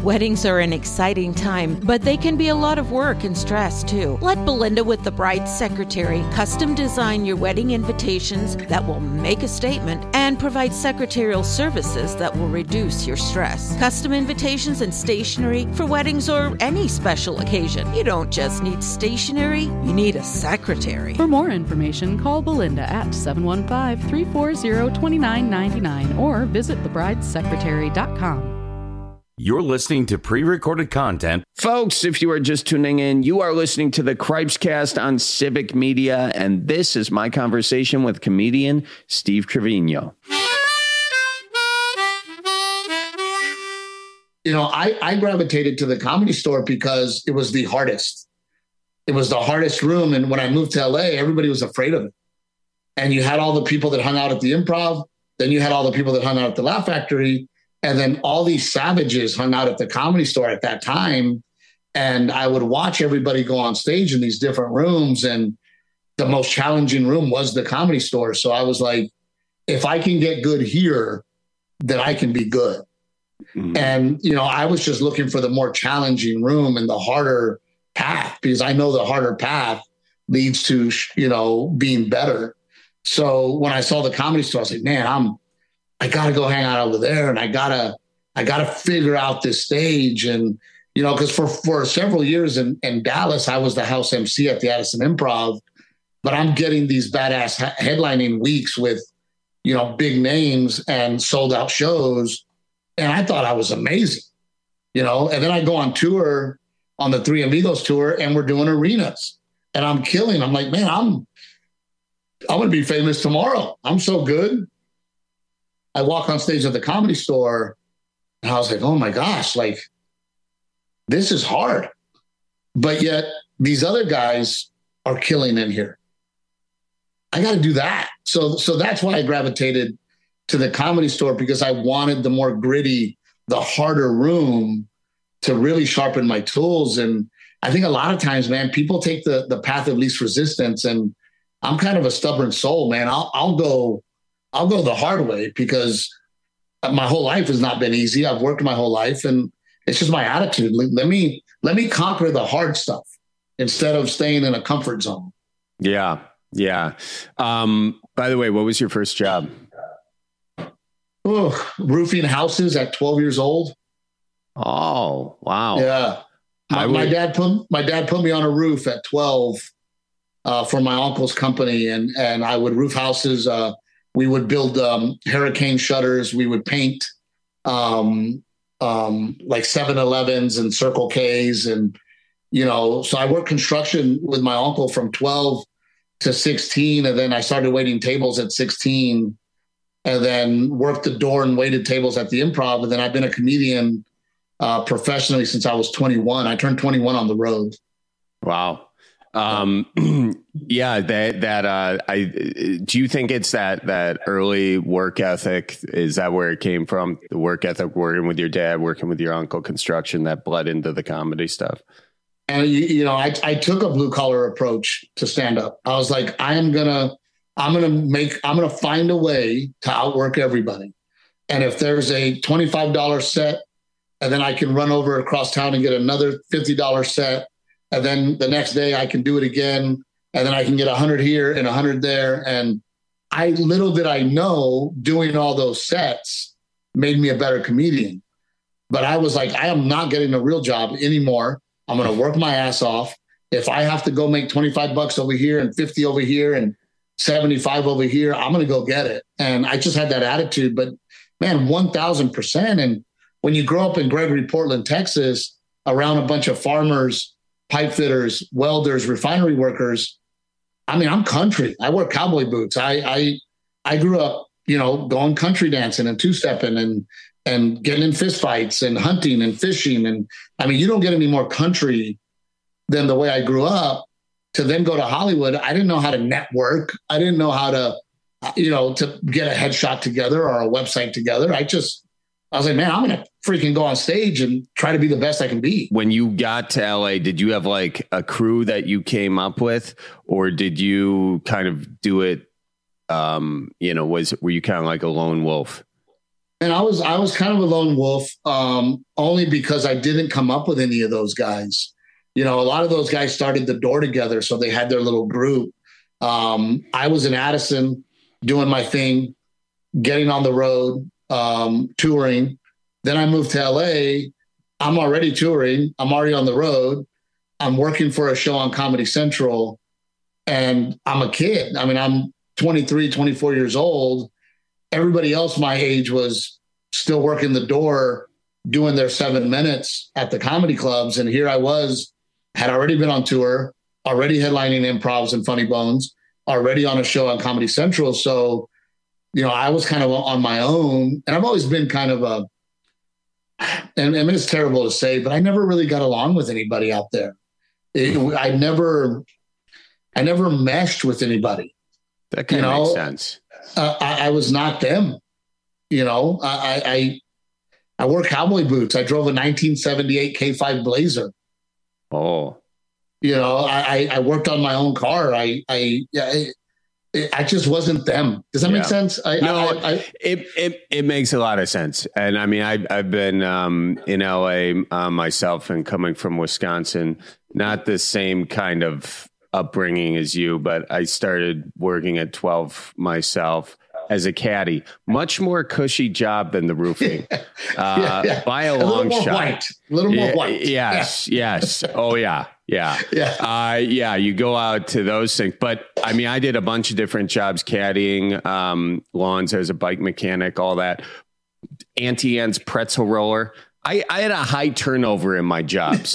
Weddings are an exciting time, but they can be a lot of work and stress too. Let Belinda with the Bride Secretary custom design your wedding invitations that will make a statement and provide secretarial services that will reduce your stress. Custom invitations and stationery for weddings or any special occasion. You don't just need stationery, you need a secretary. For more information, call Belinda at seven one five, three four zero, two nine nine nine or visit the bride secretary dot com. You're listening to pre-recorded content. Folks, if you are just tuning in, you are listening to the Cripescast on Civic Media, and this is my conversation with comedian Steve Trevino. You know, I, I gravitated to the Comedy Store because it was the hardest. It was the hardest room. And when I moved to L A, everybody was afraid of it. And you had all the people that hung out at the Improv. Then you had all the people that hung out at the Laugh Factory. And then all these savages hung out at the Comedy Store at that time. And I would watch everybody go on stage in these different rooms. And the most challenging room was the Comedy Store. So I was like, if I can get good here, then I can be good. Mm-hmm. And, you know, I was just looking for the more challenging room and the harder path, because I know the harder path leads to, you know, being better. So when I saw the Comedy Store, I was like, man, I'm, I got to go hang out over there. And I gotta, I gotta figure out this stage. And, you know, cause for, for several years in, in Dallas, I was the house M C at the Addison Improv, but I'm getting these badass ha- headlining weeks with, you know, big names and sold out shows. And I thought I was amazing, you know, and then I go on tour on the Three Amigos tour and we're doing arenas and I'm killing. I'm like, man, I'm, I'm going to be famous tomorrow. I'm so good. I walk on stage at the Comedy Store and I was like, oh my gosh, like this is hard. But yet these other guys are killing in here. I got to do that. So, so that's why I gravitated to the Comedy Store, because I wanted the more gritty, the harder room to really sharpen my tools. And I think a lot of times, man, people take the, the path of least resistance, and I'm kind of a stubborn soul, man. I'll, I'll go, I'll go the hard way because my whole life has not been easy. I've worked my whole life and it's just my attitude. Let me, let me conquer the hard stuff instead of staying in a comfort zone. Yeah. Yeah. Um, by the way, what was your first job? Oh, roofing houses at twelve years old. Oh, wow. Yeah. My, would... my dad put, my dad put me on a roof at twelve uh, for my uncle's company. And, and I would roof houses. Uh, we would build um, hurricane shutters. We would paint um, um, like seven elevens and Circle K's. And, you know, so I worked construction with my uncle from twelve to sixteen. And then I started waiting tables at sixteen. And then worked the door and waited tables at the Improv. And then I've been a comedian uh, professionally since I was twenty-one. I turned twenty-one on the road. Wow. Um, yeah, that, that, uh, I, do you think it's that, that early work ethic? Is that where it came from? The work ethic, working with your dad, working with your uncle, construction, that bled into the comedy stuff? And, you, you know, I, I took a blue collar approach to stand up. I was like, I am going to, I'm going to make, I'm going to find a way to outwork everybody. And if there's a twenty-five dollars set, and then I can run over across town and get another fifty dollars set. And then the next day I can do it again. And then I can get a hundred here and a hundred there. And I, little did I know, doing all those sets made me a better comedian. But I was like, I am not getting a real job anymore. I'm going to work my ass off. If I have to go make twenty-five bucks over here and fifty over here and seventy-five over here, I'm going to go get it. And I just had that attitude, but man, one thousand percent. And when you grow up in Gregory, Portland, Texas, around a bunch of farmers, pipe fitters, welders, refinery workers, I mean, I'm country. I wear cowboy boots. I, I, I grew up, you know, going country dancing and two-stepping and, and getting in fistfights and hunting and fishing. And I mean, you don't get any more country than the way I grew up. To then go to Hollywood, I didn't know how to network. I didn't know how to, you know, to get a headshot together or a website together. I just, I was like, man, I'm going to freaking go on stage and try to be the best I can be. When you got to L A, did you have like a crew that you came up with, or did you kind of do it? Um, you know, was, were you kind of like a lone wolf? And I was I was kind of a lone wolf, um, only because I didn't come up with any of those guys. You know, a lot of those guys started the door together, so they had their little group. Um, I was in Addison doing my thing, getting on the road, um, touring. Then I moved to L A. I'm already touring. I'm already on the road. I'm working for a show on Comedy Central, and I'm a kid. I mean, I'm twenty-three, twenty-four years old. Everybody else my age was still working the door, doing their seven minutes at the comedy clubs. And here I was, had already been on tour, already headlining Improvs and Funny Bones, already on a show on Comedy Central. So, you know, I was kind of on my own. And I've always been kind of a, and I mean, it's terrible to say, but I never really got along with anybody out there. It, I never, I never meshed with anybody. That kind you of know? makes sense. Uh, I, I was not them, you know. I, I I wore cowboy boots. I drove a nineteen seventy-eight K five Blazer. Oh, you know, I, I worked on my own car. I I I, I just wasn't them. Does that yeah. make sense? I, no, I, I, it it it makes a lot of sense. And I mean, I I've been um, in L A uh, myself, and coming from Wisconsin, not the same kind of upbringing as you, but I started working at twelve myself as a caddy. Much more cushy job than the roofing, uh, yeah, yeah. by a, a long little more shot. White. A little more yeah, white. Yes, yeah. yes. Oh yeah, yeah, yeah. Uh, yeah. You go out to those things, but I mean, I did a bunch of different jobs: caddying, um, lawns as a bike mechanic, all that. Auntie Anne's pretzel roller. I, I had a high turnover in my jobs.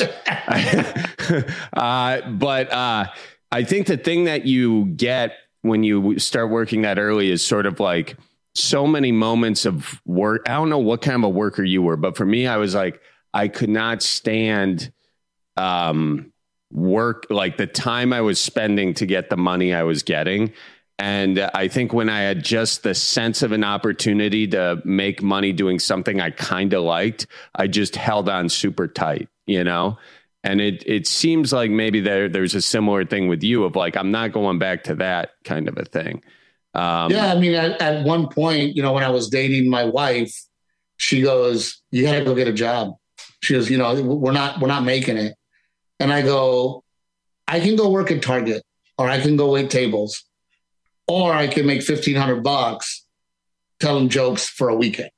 uh, but uh, I think the thing that you get when you start working that early is sort of like so many moments of work. I don't know what kind of a worker you were, but for me, I was like, I could not stand um, work, like the time I was spending to get the money I was getting. And I think when I had just the sense of an opportunity to make money doing something I kind of liked, I just held on super tight, you know? And it it seems like maybe there there's a similar thing with you of like, I'm not going back to that kind of a thing. Um, yeah, I mean, at, at one point, you know, when I was dating my wife, she goes, "You got to go get a job." She goes, "You know, we're not we're not making it." And I go, "I can go work at Target, or I can go wait tables. Or I can make fifteen hundred bucks telling jokes for a weekend.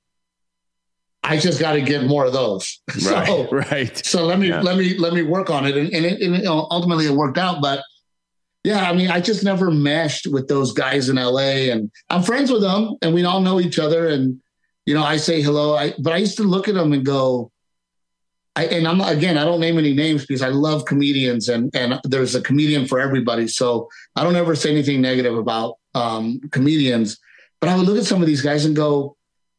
I just got to get more of those." Right, so, right. So let me, yeah. let me, let me work on it. And, and, it, and it, ultimately it worked out. But yeah, I mean, I just never meshed with those guys in L A, and I'm friends with them and we all know each other. And, you know, I say hello, I, but I used to look at them and go, I, and I'm again, I don't name any names because I love comedians, and, and there's a comedian for everybody. So I don't ever say anything negative about um, comedians, but I would look at some of these guys and go,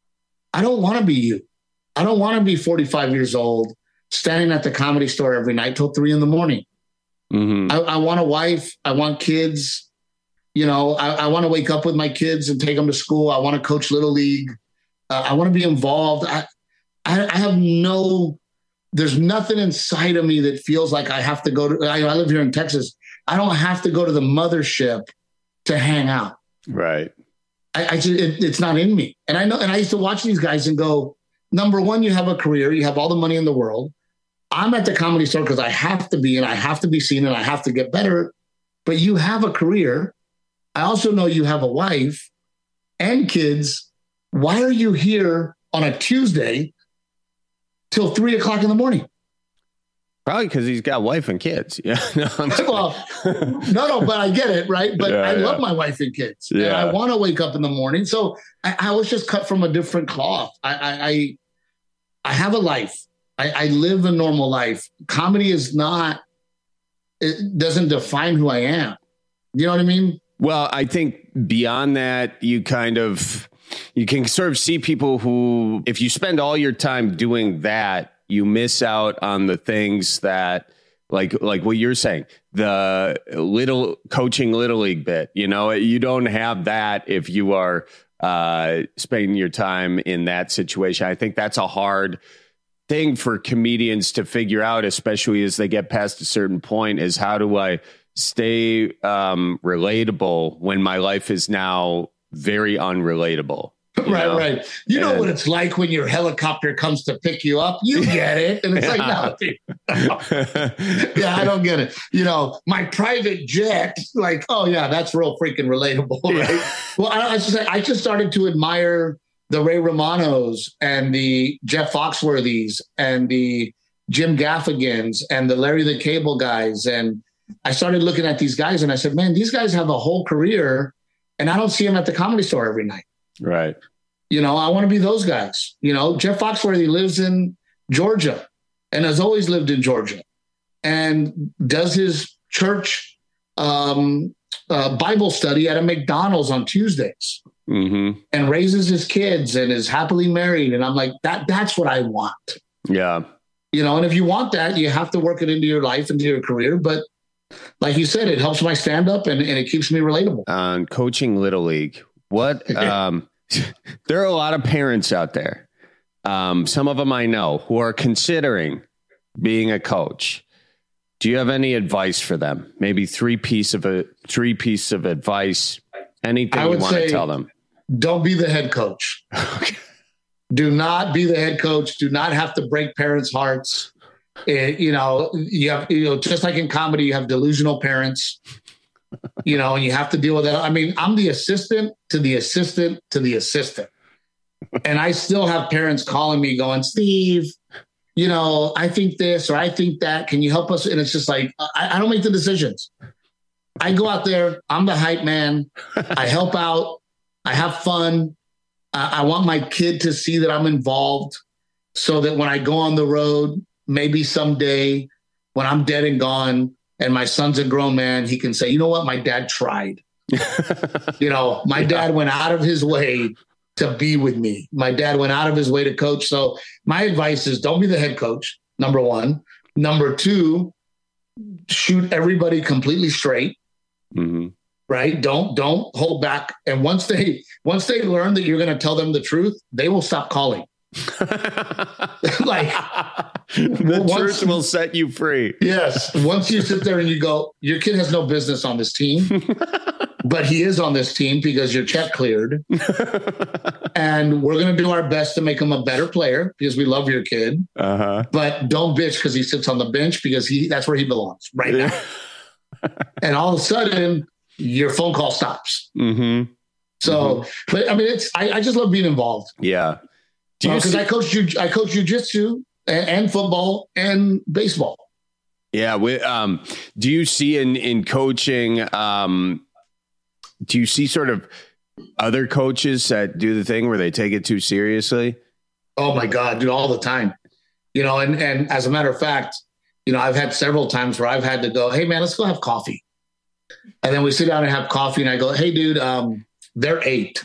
I don't want to be you. I don't want to be forty-five years old, standing at the Comedy Store every night till three in the morning. Mm-hmm. I, I want a wife. I want kids. You know, I, I want to wake up with my kids and take them to school. I want to coach Little League. Uh, I want to be involved. I, I, I have no, there's nothing inside of me that feels like I have to go to, I, I live here in Texas. I don't have to go to the mothership to hang out. Right. I, I just, it, it's not in me. And I know, and I used to watch these guys and go, number one, you have a career, you have all the money in the world. I'm at the Comedy Store because I have to be, and I have to be seen, and I have to get better. But you have a career. I also know you have a wife and kids. Why are you here on a Tuesday till three o'clock in the morning? Probably because he's got wife and kids. Yeah. No, I'm well, no, no, but I get it, right? But yeah, I yeah. love my wife and kids. Yeah. And I want to wake up in the morning. So I, I was just cut from a different cloth. I I, I, I have a life. I, I live a normal life. Comedy is not, it doesn't define who I am. You know what I mean? Well, I think beyond that, you kind of, you can sort of see people who, if you spend all your time doing that, you miss out on the things that, like, like what you're saying, the little coaching Little League bit, you know, you don't have that if you are uh, spending your time in that situation. I think that's a hard thing for comedians to figure out, especially as they get past a certain point, is how do I stay um, relatable when my life is now very unrelatable? Right, know? right. You and, know what it's like when your helicopter comes to pick you up. You get it. And it's like, no, dude, no. Yeah, I don't get it. You know, my private jet, like, oh, yeah, that's real freaking relatable, right? Yeah. Well, I, I, just, I just started to admire the Ray Romanos and the Jeff Foxworthys and the Jim Gaffigans and the Larry the Cable guys. And I started looking at these guys and I said, man, these guys have a whole career and I don't see them at the Comedy Store every night. Right. You know, I want to be those guys. You know, Jeff Foxworthy lives in Georgia and has always lived in Georgia and does his church um, uh, Bible study at a McDonald's on Tuesdays mm-hmm. and raises his kids and is happily married. And I'm like, that that's what I want. Yeah. You know, and if you want that, you have to work it into your life, into your career. But like you said, it helps my stand up and, and it keeps me relatable. On coaching Little League, what um, there are a lot of parents out there. Um, some of them I know who are considering being a coach. Do you have any advice for them? Maybe three piece of a three piece of advice. Anything you want to tell them? Don't be the head coach. Okay. Do not be the head coach. Do not have to break parents' hearts. It, you know, you have, you know, just like in comedy, you have delusional parents, you know, and you have to deal with that. I mean, I'm the assistant to the assistant to the assistant. And I still have parents calling me going, Steve, you know, I think this or I think that. Can you help us? And it's just like, I, I don't make the decisions. I go out there. I'm the hype man. I help out. I have fun. I, I want my kid to see that I'm involved so that when I go on the road, maybe someday when I'm dead and gone and my son's a grown man, he can say, you know what? My dad tried. You know, my yeah. dad went out of his way to be with me. My dad went out of his way to coach. So my advice is don't be the head coach, number one. Number two, shoot everybody completely straight. Mm-hmm. Right? Don't don't hold back. And once they once they learn that you're going to tell them the truth, they will stop calling. Like the once, truth will set you free. Yes. Once you sit there and you go, your kid has no business on this team, but he is on this team because your check cleared. And we're going to do our best to make him a better player because we love your kid. Uh-huh. But don't bitch because he sits on the bench because he that's where he belongs right now. And all of a sudden, your phone call stops. Mm-hmm. So, mm-hmm. but I mean, it's I, I just love being involved. Yeah. Because uh, I coach you, I coach jujitsu and, and football and baseball. Yeah. We, um, do you see in, in coaching, um, do you see sort of other coaches that do the thing where they take it too seriously? Oh my God, dude, all the time. You know, and, and as a matter of fact, you know, I've had several times where I've had to go, hey man, let's go have coffee. And then we sit down and have coffee and I go, hey dude, um, they're eight.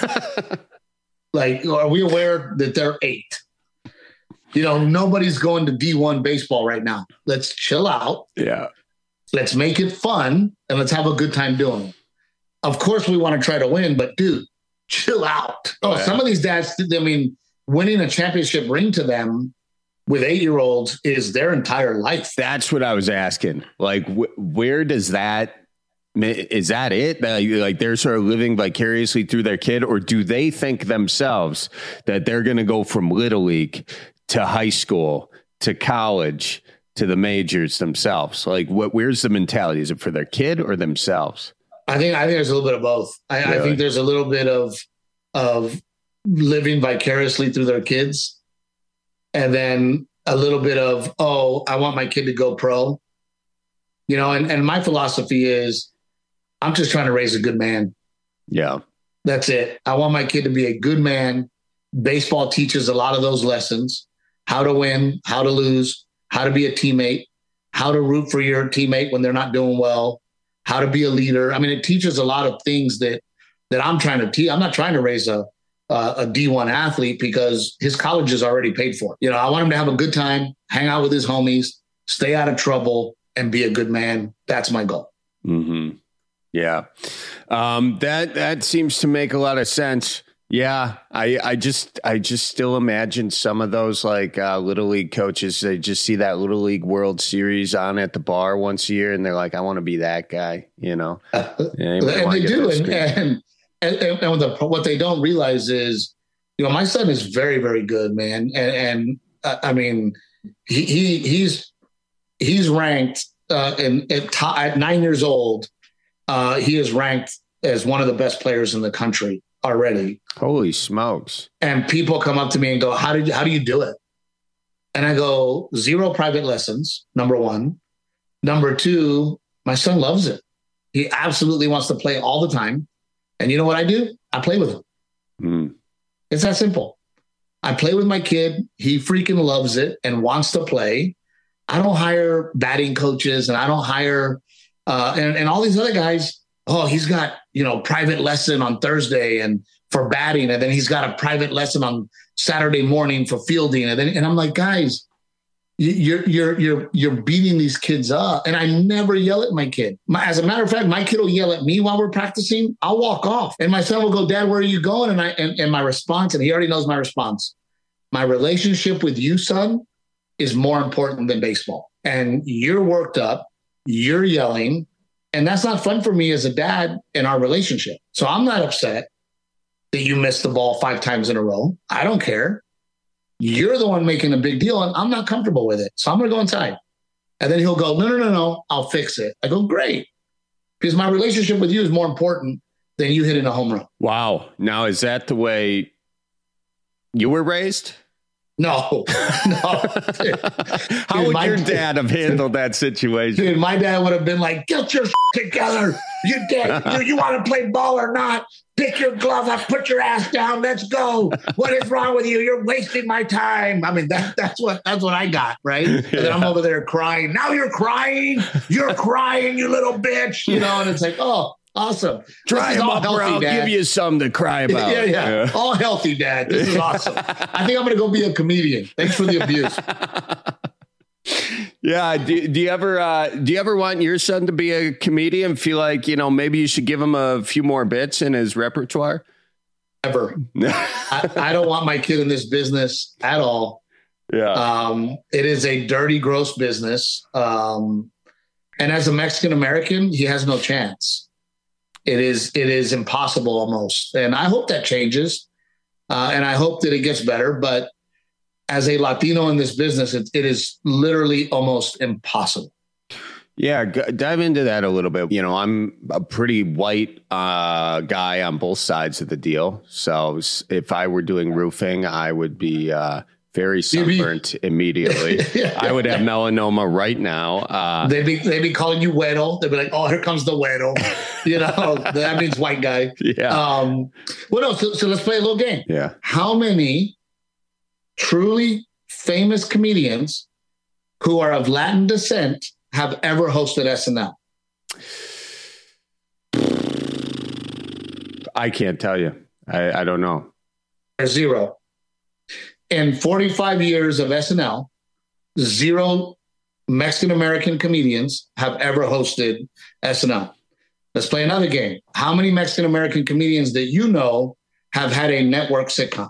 Like, are we aware that they're eight? You know, nobody's going to D one baseball right now. Let's chill out. Yeah. Let's make it fun and let's have a good time doing it. Of course, we want to try to win, but dude, chill out. Oh, yeah. Some of these dads, I mean, winning a championship ring to them with eight-year-olds is their entire life. That's what I was asking. Like, wh- where does that, is that it? Like they're sort of living vicariously through their kid, or do they think themselves that they're going to go from Little League to high school to college to the majors themselves? Like, what? Where's the mentality? Is it for their kid or themselves? I think I think there's a little bit of both. I, really? I think there's a little bit of of living vicariously through their kids, and then a little bit of, oh, I want my kid to go pro. You know, and, and my philosophy is, I'm just trying to raise a good man. Yeah. That's it. I want my kid to be a good man. Baseball teaches a lot of those lessons: how to win, how to lose, how to be a teammate, how to root for your teammate when they're not doing well, how to be a leader. I mean, it teaches a lot of things that, that I'm trying to teach. I'm not trying to raise a, a, a D one athlete because his college is already paid for. You know, I want him to have a good time, hang out with his homies, stay out of trouble, and be a good man. That's my goal. Mm-hmm. Yeah. Um, that, that seems to make a lot of sense. Yeah. I, I just, I just still imagine some of those like uh, Little League coaches, they just see that Little League World Series on at the bar once a year. And they're like, I want to be that guy, you know? Uh, and they do. And, and, and, and, and the, what they don't realize is, you know, my son is very, very good, man. And, and uh, I mean, he, he he's he's ranked uh, in, at, t- at nine years old. Uh, he is ranked as one of the best players in the country already. Holy smokes! And people come up to me and go, "How did you, how do you do it?" And I go, zero private lessons. Number one. Number two, my son loves it. He absolutely wants to play all the time. And you know what I do? I play with him. Mm. It's that simple. I play with my kid. He freaking loves it and wants to play. I don't hire batting coaches and I don't hire, uh, and, and all these other guys. Oh, he's got, you know, private lesson on Thursday and for batting. And then he's got a private lesson on Saturday morning for fielding. And then, and I'm like, guys, you're, you're, you're, you're beating these kids up. And I never yell at my kid. My, as a matter of fact, my kid will yell at me while we're practicing. I'll walk off and my son will go, Dad, where are you going? And I, and, and my response, and he already knows my response. My relationship with you, son, is more important than baseball. And you're worked up, you're yelling, and that's not fun for me as a dad in our relationship. So I'm not upset that you missed the ball five times in a row. I don't care. You're the one making a big deal, and I'm not comfortable with it. So I'm going to go inside. And then he'll go, no, no, no, no, I'll fix it. I go, great. Because my relationship with you is more important than you hitting a home run. Wow. Now, is that the way you were raised? No, no. Dude, How dude, would my, your dad have handled that situation? Dude, my dad would have been like, get your together. You dad, do you want to play ball or not? Pick your glove up, put your ass down. Let's go. What is wrong with you? You're wasting my time. I mean, that, that's what that's what I got, right? And then I'm over there crying. Now you're crying. You're crying, you little bitch. You know, and it's like, oh, awesome. Try him up, bro. I'll give you something to cry about. Yeah, yeah, yeah. All healthy, Dad. This is awesome. I think I'm going to go be a comedian. Thanks for the abuse. Yeah. Do, do you ever uh, do you ever want your son to be a comedian? Feel like, you know, maybe you should give him a few more bits in his repertoire? Never. I, I don't want my kid in this business at all. Yeah. Um, it is a dirty, gross business. Um, and as a Mexican American, he has no chance. It is it is impossible almost. And I hope that changes. Uh, and I hope that it gets better. But as a Latino in this business, it, it is literally almost impossible. Yeah, g- dive into that a little bit. You know, I'm a pretty white uh, guy on both sides of the deal. So if I were doing roofing, I would be uh, very sunburnt immediately. Yeah. I would have melanoma right now. Uh, they'd be they'd be calling you güero. They'd be like, "Oh, here comes the güero." You know, that means white guy. Yeah. Um, well, no. So, so let's play a little game. Yeah. How many truly famous comedians who are of Latin descent have ever hosted S N L? I can't tell you. I, I don't know. There's zero. In forty-five years of S N L, zero Mexican-American comedians have ever hosted S N L. Let's play another game. How many Mexican-American comedians that you know have had a network sitcom?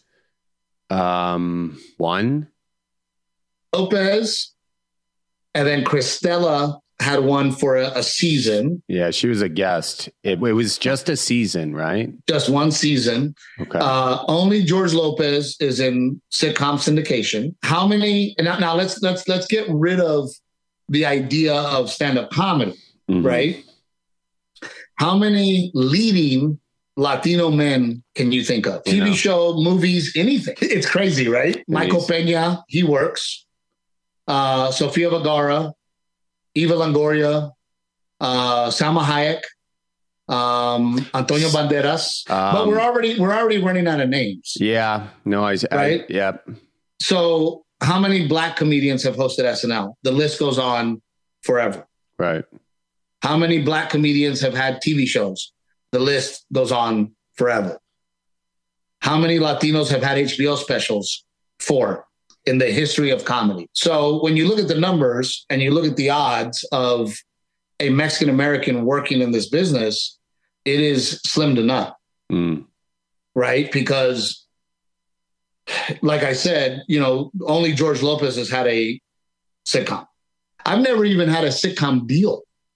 Um, one. Lopez, and then Cristela had one for a, a season. Yeah, she was a guest. It, it was just a season, right? Just one season. Okay. Uh, only George Lopez is in sitcom syndication. How many? Now, now let's let's let's get rid of the idea of stand-up comedy, mm-hmm. right? How many leading Latino men can you think of? T V know. show, movies, anything. It's crazy, right? It Michael is. Peña, he works. Uh, Sofia Vergara, Eva Longoria, uh, Salma Hayek, um, Antonio Banderas. Um, but we're already we're already running out of names. Yeah. No, I right. I, yeah. So how many black comedians have hosted S N L? The list goes on forever. Right. How many black comedians have had T V shows? The list goes on forever. How many Latinos have had H B O specials? Four in the history of comedy. So when you look at the numbers and you look at the odds of a Mexican American working in this business, it is slim to none. Mm. Right? Because like I said, you know, only George Lopez has had a sitcom. I've never even had a sitcom deal.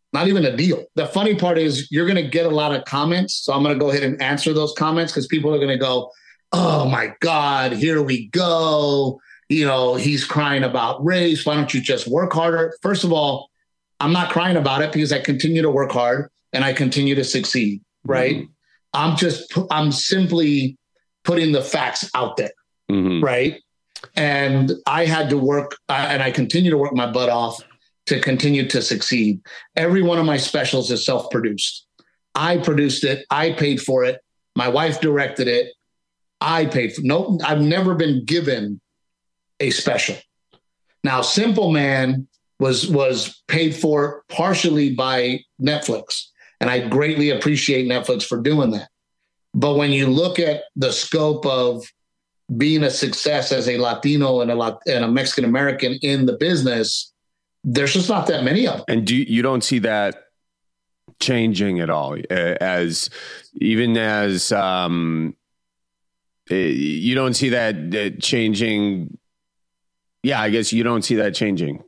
Not even a deal. The funny part is you're going to get a lot of comments. So I'm going to go ahead and answer those comments because people are going to go, oh my God, here we go. You know, he's crying about race. Why don't you just work harder? First of all, I'm not crying about it because I continue to work hard and I continue to succeed, right? Mm-hmm. I'm just, I'm simply putting the facts out there, mm-hmm. right? And I had to work, and I continue to work my butt off to continue to succeed. Every one of my specials is self-produced. I produced it. I paid for it. My wife directed it. I paid for it. No, I've never been given a special. Now, Simple Man was was paid for partially by Netflix, and I greatly appreciate Netflix for doing that. But when you look at the scope of being a success as a Latino and a Lat- and a Mexican American in the business, there's just not that many of them. And do you, you don't see that changing at all, as even as um, you don't see that, that changing. Yeah, I guess you don't see that changing.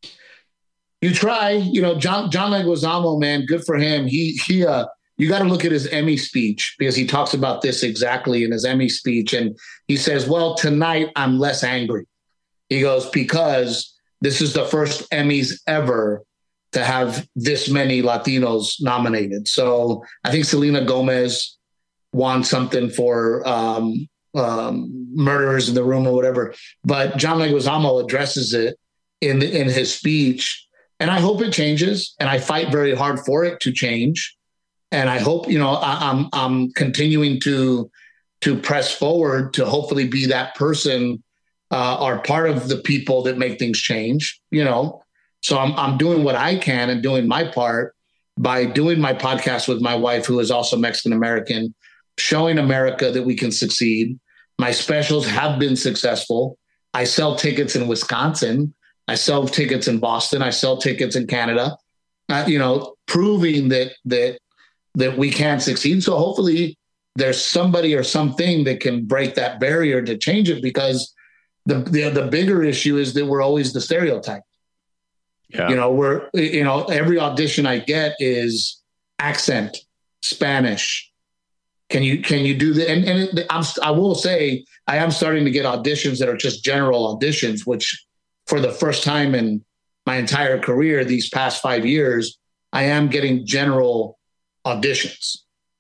You try, you know, John John Leguizamo, man, good for him. He he uh you got to look at his Emmy speech because he talks about this exactly in his Emmy speech. And he says, well, tonight I'm less angry. He goes, because this is the first Emmys ever to have this many Latinos nominated. So I think Selena Gomez won something for um, um, Murderers in the Room or whatever. But John Leguizamo addresses it in in his speech. And I hope it changes. And I fight very hard for it to change. And I hope, you know, I, I'm I'm continuing to to press forward to hopefully be that person uh, or part of the people that make things change, you know. So I'm I'm doing what I can and doing my part by doing my podcast with my wife, who is also Mexican American, showing America that we can succeed. My specials have been successful. I sell tickets in Wisconsin. I sell tickets in Boston. I sell tickets in Canada. Uh, you know, proving that that. that we can succeed. So hopefully there's somebody or something that can break that barrier to change it, because the, the, the bigger issue is that we're always the stereotype. Yeah. You know, we're, you know, every audition I get is accent, Spanish. Can you, can you do that? And, and it, I'm, I will say I am starting to get auditions that are just general auditions, which for the first time in my entire career, these past five years, I am getting general auditions,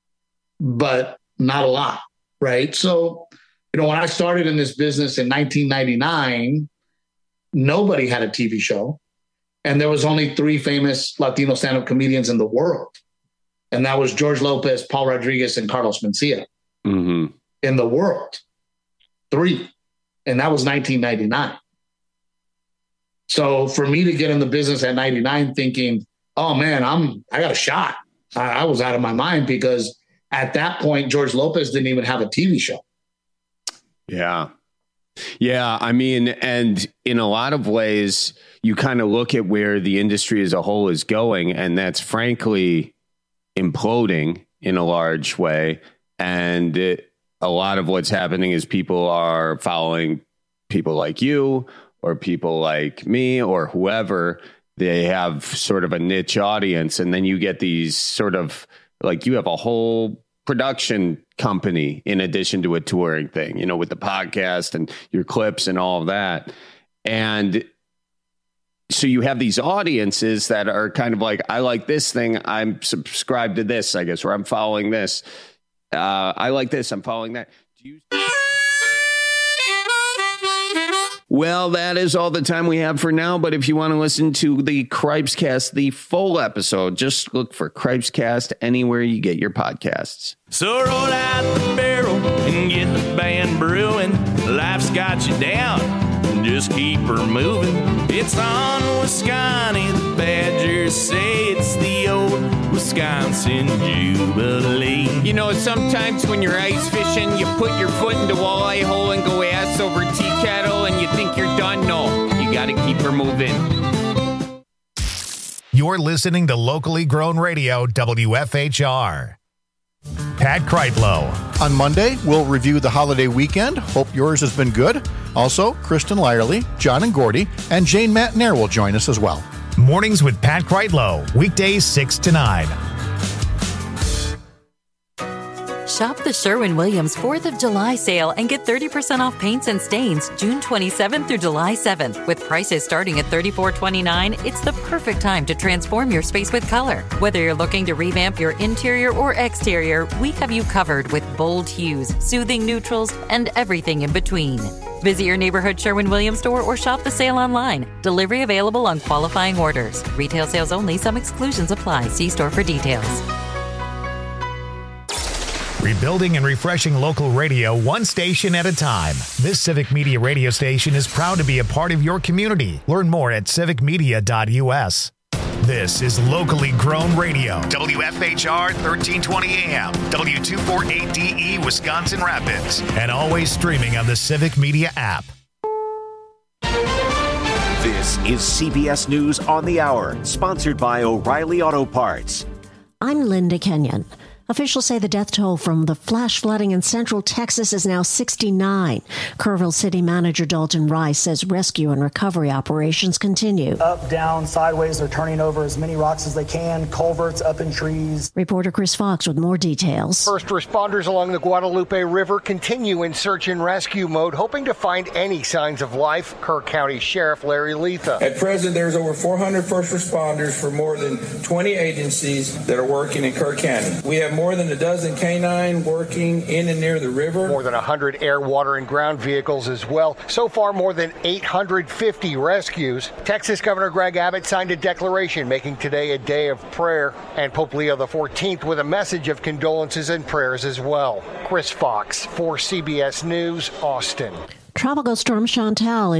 but not a lot, right? So, you know, when I started in this business in nineteen ninety-nine, nobody had a T V show, and there was only three famous Latino stand-up comedians in the world, and that was George Lopez, Paul Rodriguez, and Carlos Mencia. Mm-hmm. In the world, three, and that was nineteen ninety-nine. So for me to get in the business at ninety-nine, thinking, "Oh man, I'm I got a shot," I was out of my mind, because at that point, George Lopez didn't even have a T V show. Yeah. Yeah. I mean, and in a lot of ways, you kind of look at where the industry as a whole is going, and that's frankly imploding in a large way. And it, a lot of what's happening is people are following people like you or people like me or whoever. They have sort of a niche audience, and then you get these sort of, like, you have a whole production company in addition to a touring thing, you know, with the podcast and your clips and all of that. And so you have these audiences that are kind of like, I like this thing, I'm subscribed to this, I guess, or I'm following this. Uh, I like this, I'm following that. Do you... Well, that is all the time we have for now. But if you want to listen to the Cripescast, the full episode, just look for Cripescast anywhere you get your podcasts. So roll out the barrel and get the band brewing. Life's got you down, just keep her moving. It's on Wisconsin, the Badgers say it's the old Wisconsin Jubilee. You know, sometimes when you're ice fishing, you put your foot in the walleye hole and go ass over tea kettle, and you think you're done. No, you got to keep her moving. You're listening to locally grown radio, W F H R. Pat Kreitlow. On Monday, we'll review the holiday weekend. Hope yours has been good. Also, Kristen Lyerly, John and Gordy, and Jane Matnair will join us as well. Mornings with Pat Kreitlow, weekdays six to nine. Shop the Sherwin-Williams fourth of July sale and get thirty percent off paints and stains June twenty-seventh through July seventh. With prices starting at thirty-four twenty-nine, it's the perfect time to transform your space with color. Whether you're looking to revamp your interior or exterior, we have you covered with bold hues, soothing neutrals, and everything in between. Visit your neighborhood Sherwin-Williams store or shop the sale online. Delivery available on qualifying orders. Retail sales only. Some exclusions apply. See store for details. Rebuilding and refreshing local radio one station at a time. This Civic Media radio station is proud to be a part of your community. Learn more at civic media dot u s. This is locally grown radio. W F H R thirteen twenty A M, W two forty-eight D E, Wisconsin Rapids. And always streaming on the Civic Media app. This is C B S News on the Hour, sponsored by O'Reilly Auto Parts. I'm Linda Kenyon. Officials say the death toll from the flash flooding in central Texas is now sixty-nine. Kerrville City Manager Dalton Rice says rescue and recovery operations continue. Up, down, sideways, they're turning over as many rocks as they can, culverts, up in trees. Reporter Chris Fox with more details. First responders along the Guadalupe River continue in search and rescue mode, hoping to find any signs of life. Kerr County Sheriff Larry Letha. At present, there's over four hundred first responders for more than twenty agencies that are working in Kerr County. We have more than a dozen canine working in and near the river. More than one hundred air, water, and ground vehicles as well. So far, more than eight hundred fifty rescues. Texas Governor Greg Abbott signed a declaration making today a day of prayer, and Pope Leo the fourteenth with a message of condolences and prayers as well. Chris Fox for C B S News, Austin. Tropical storm Chantal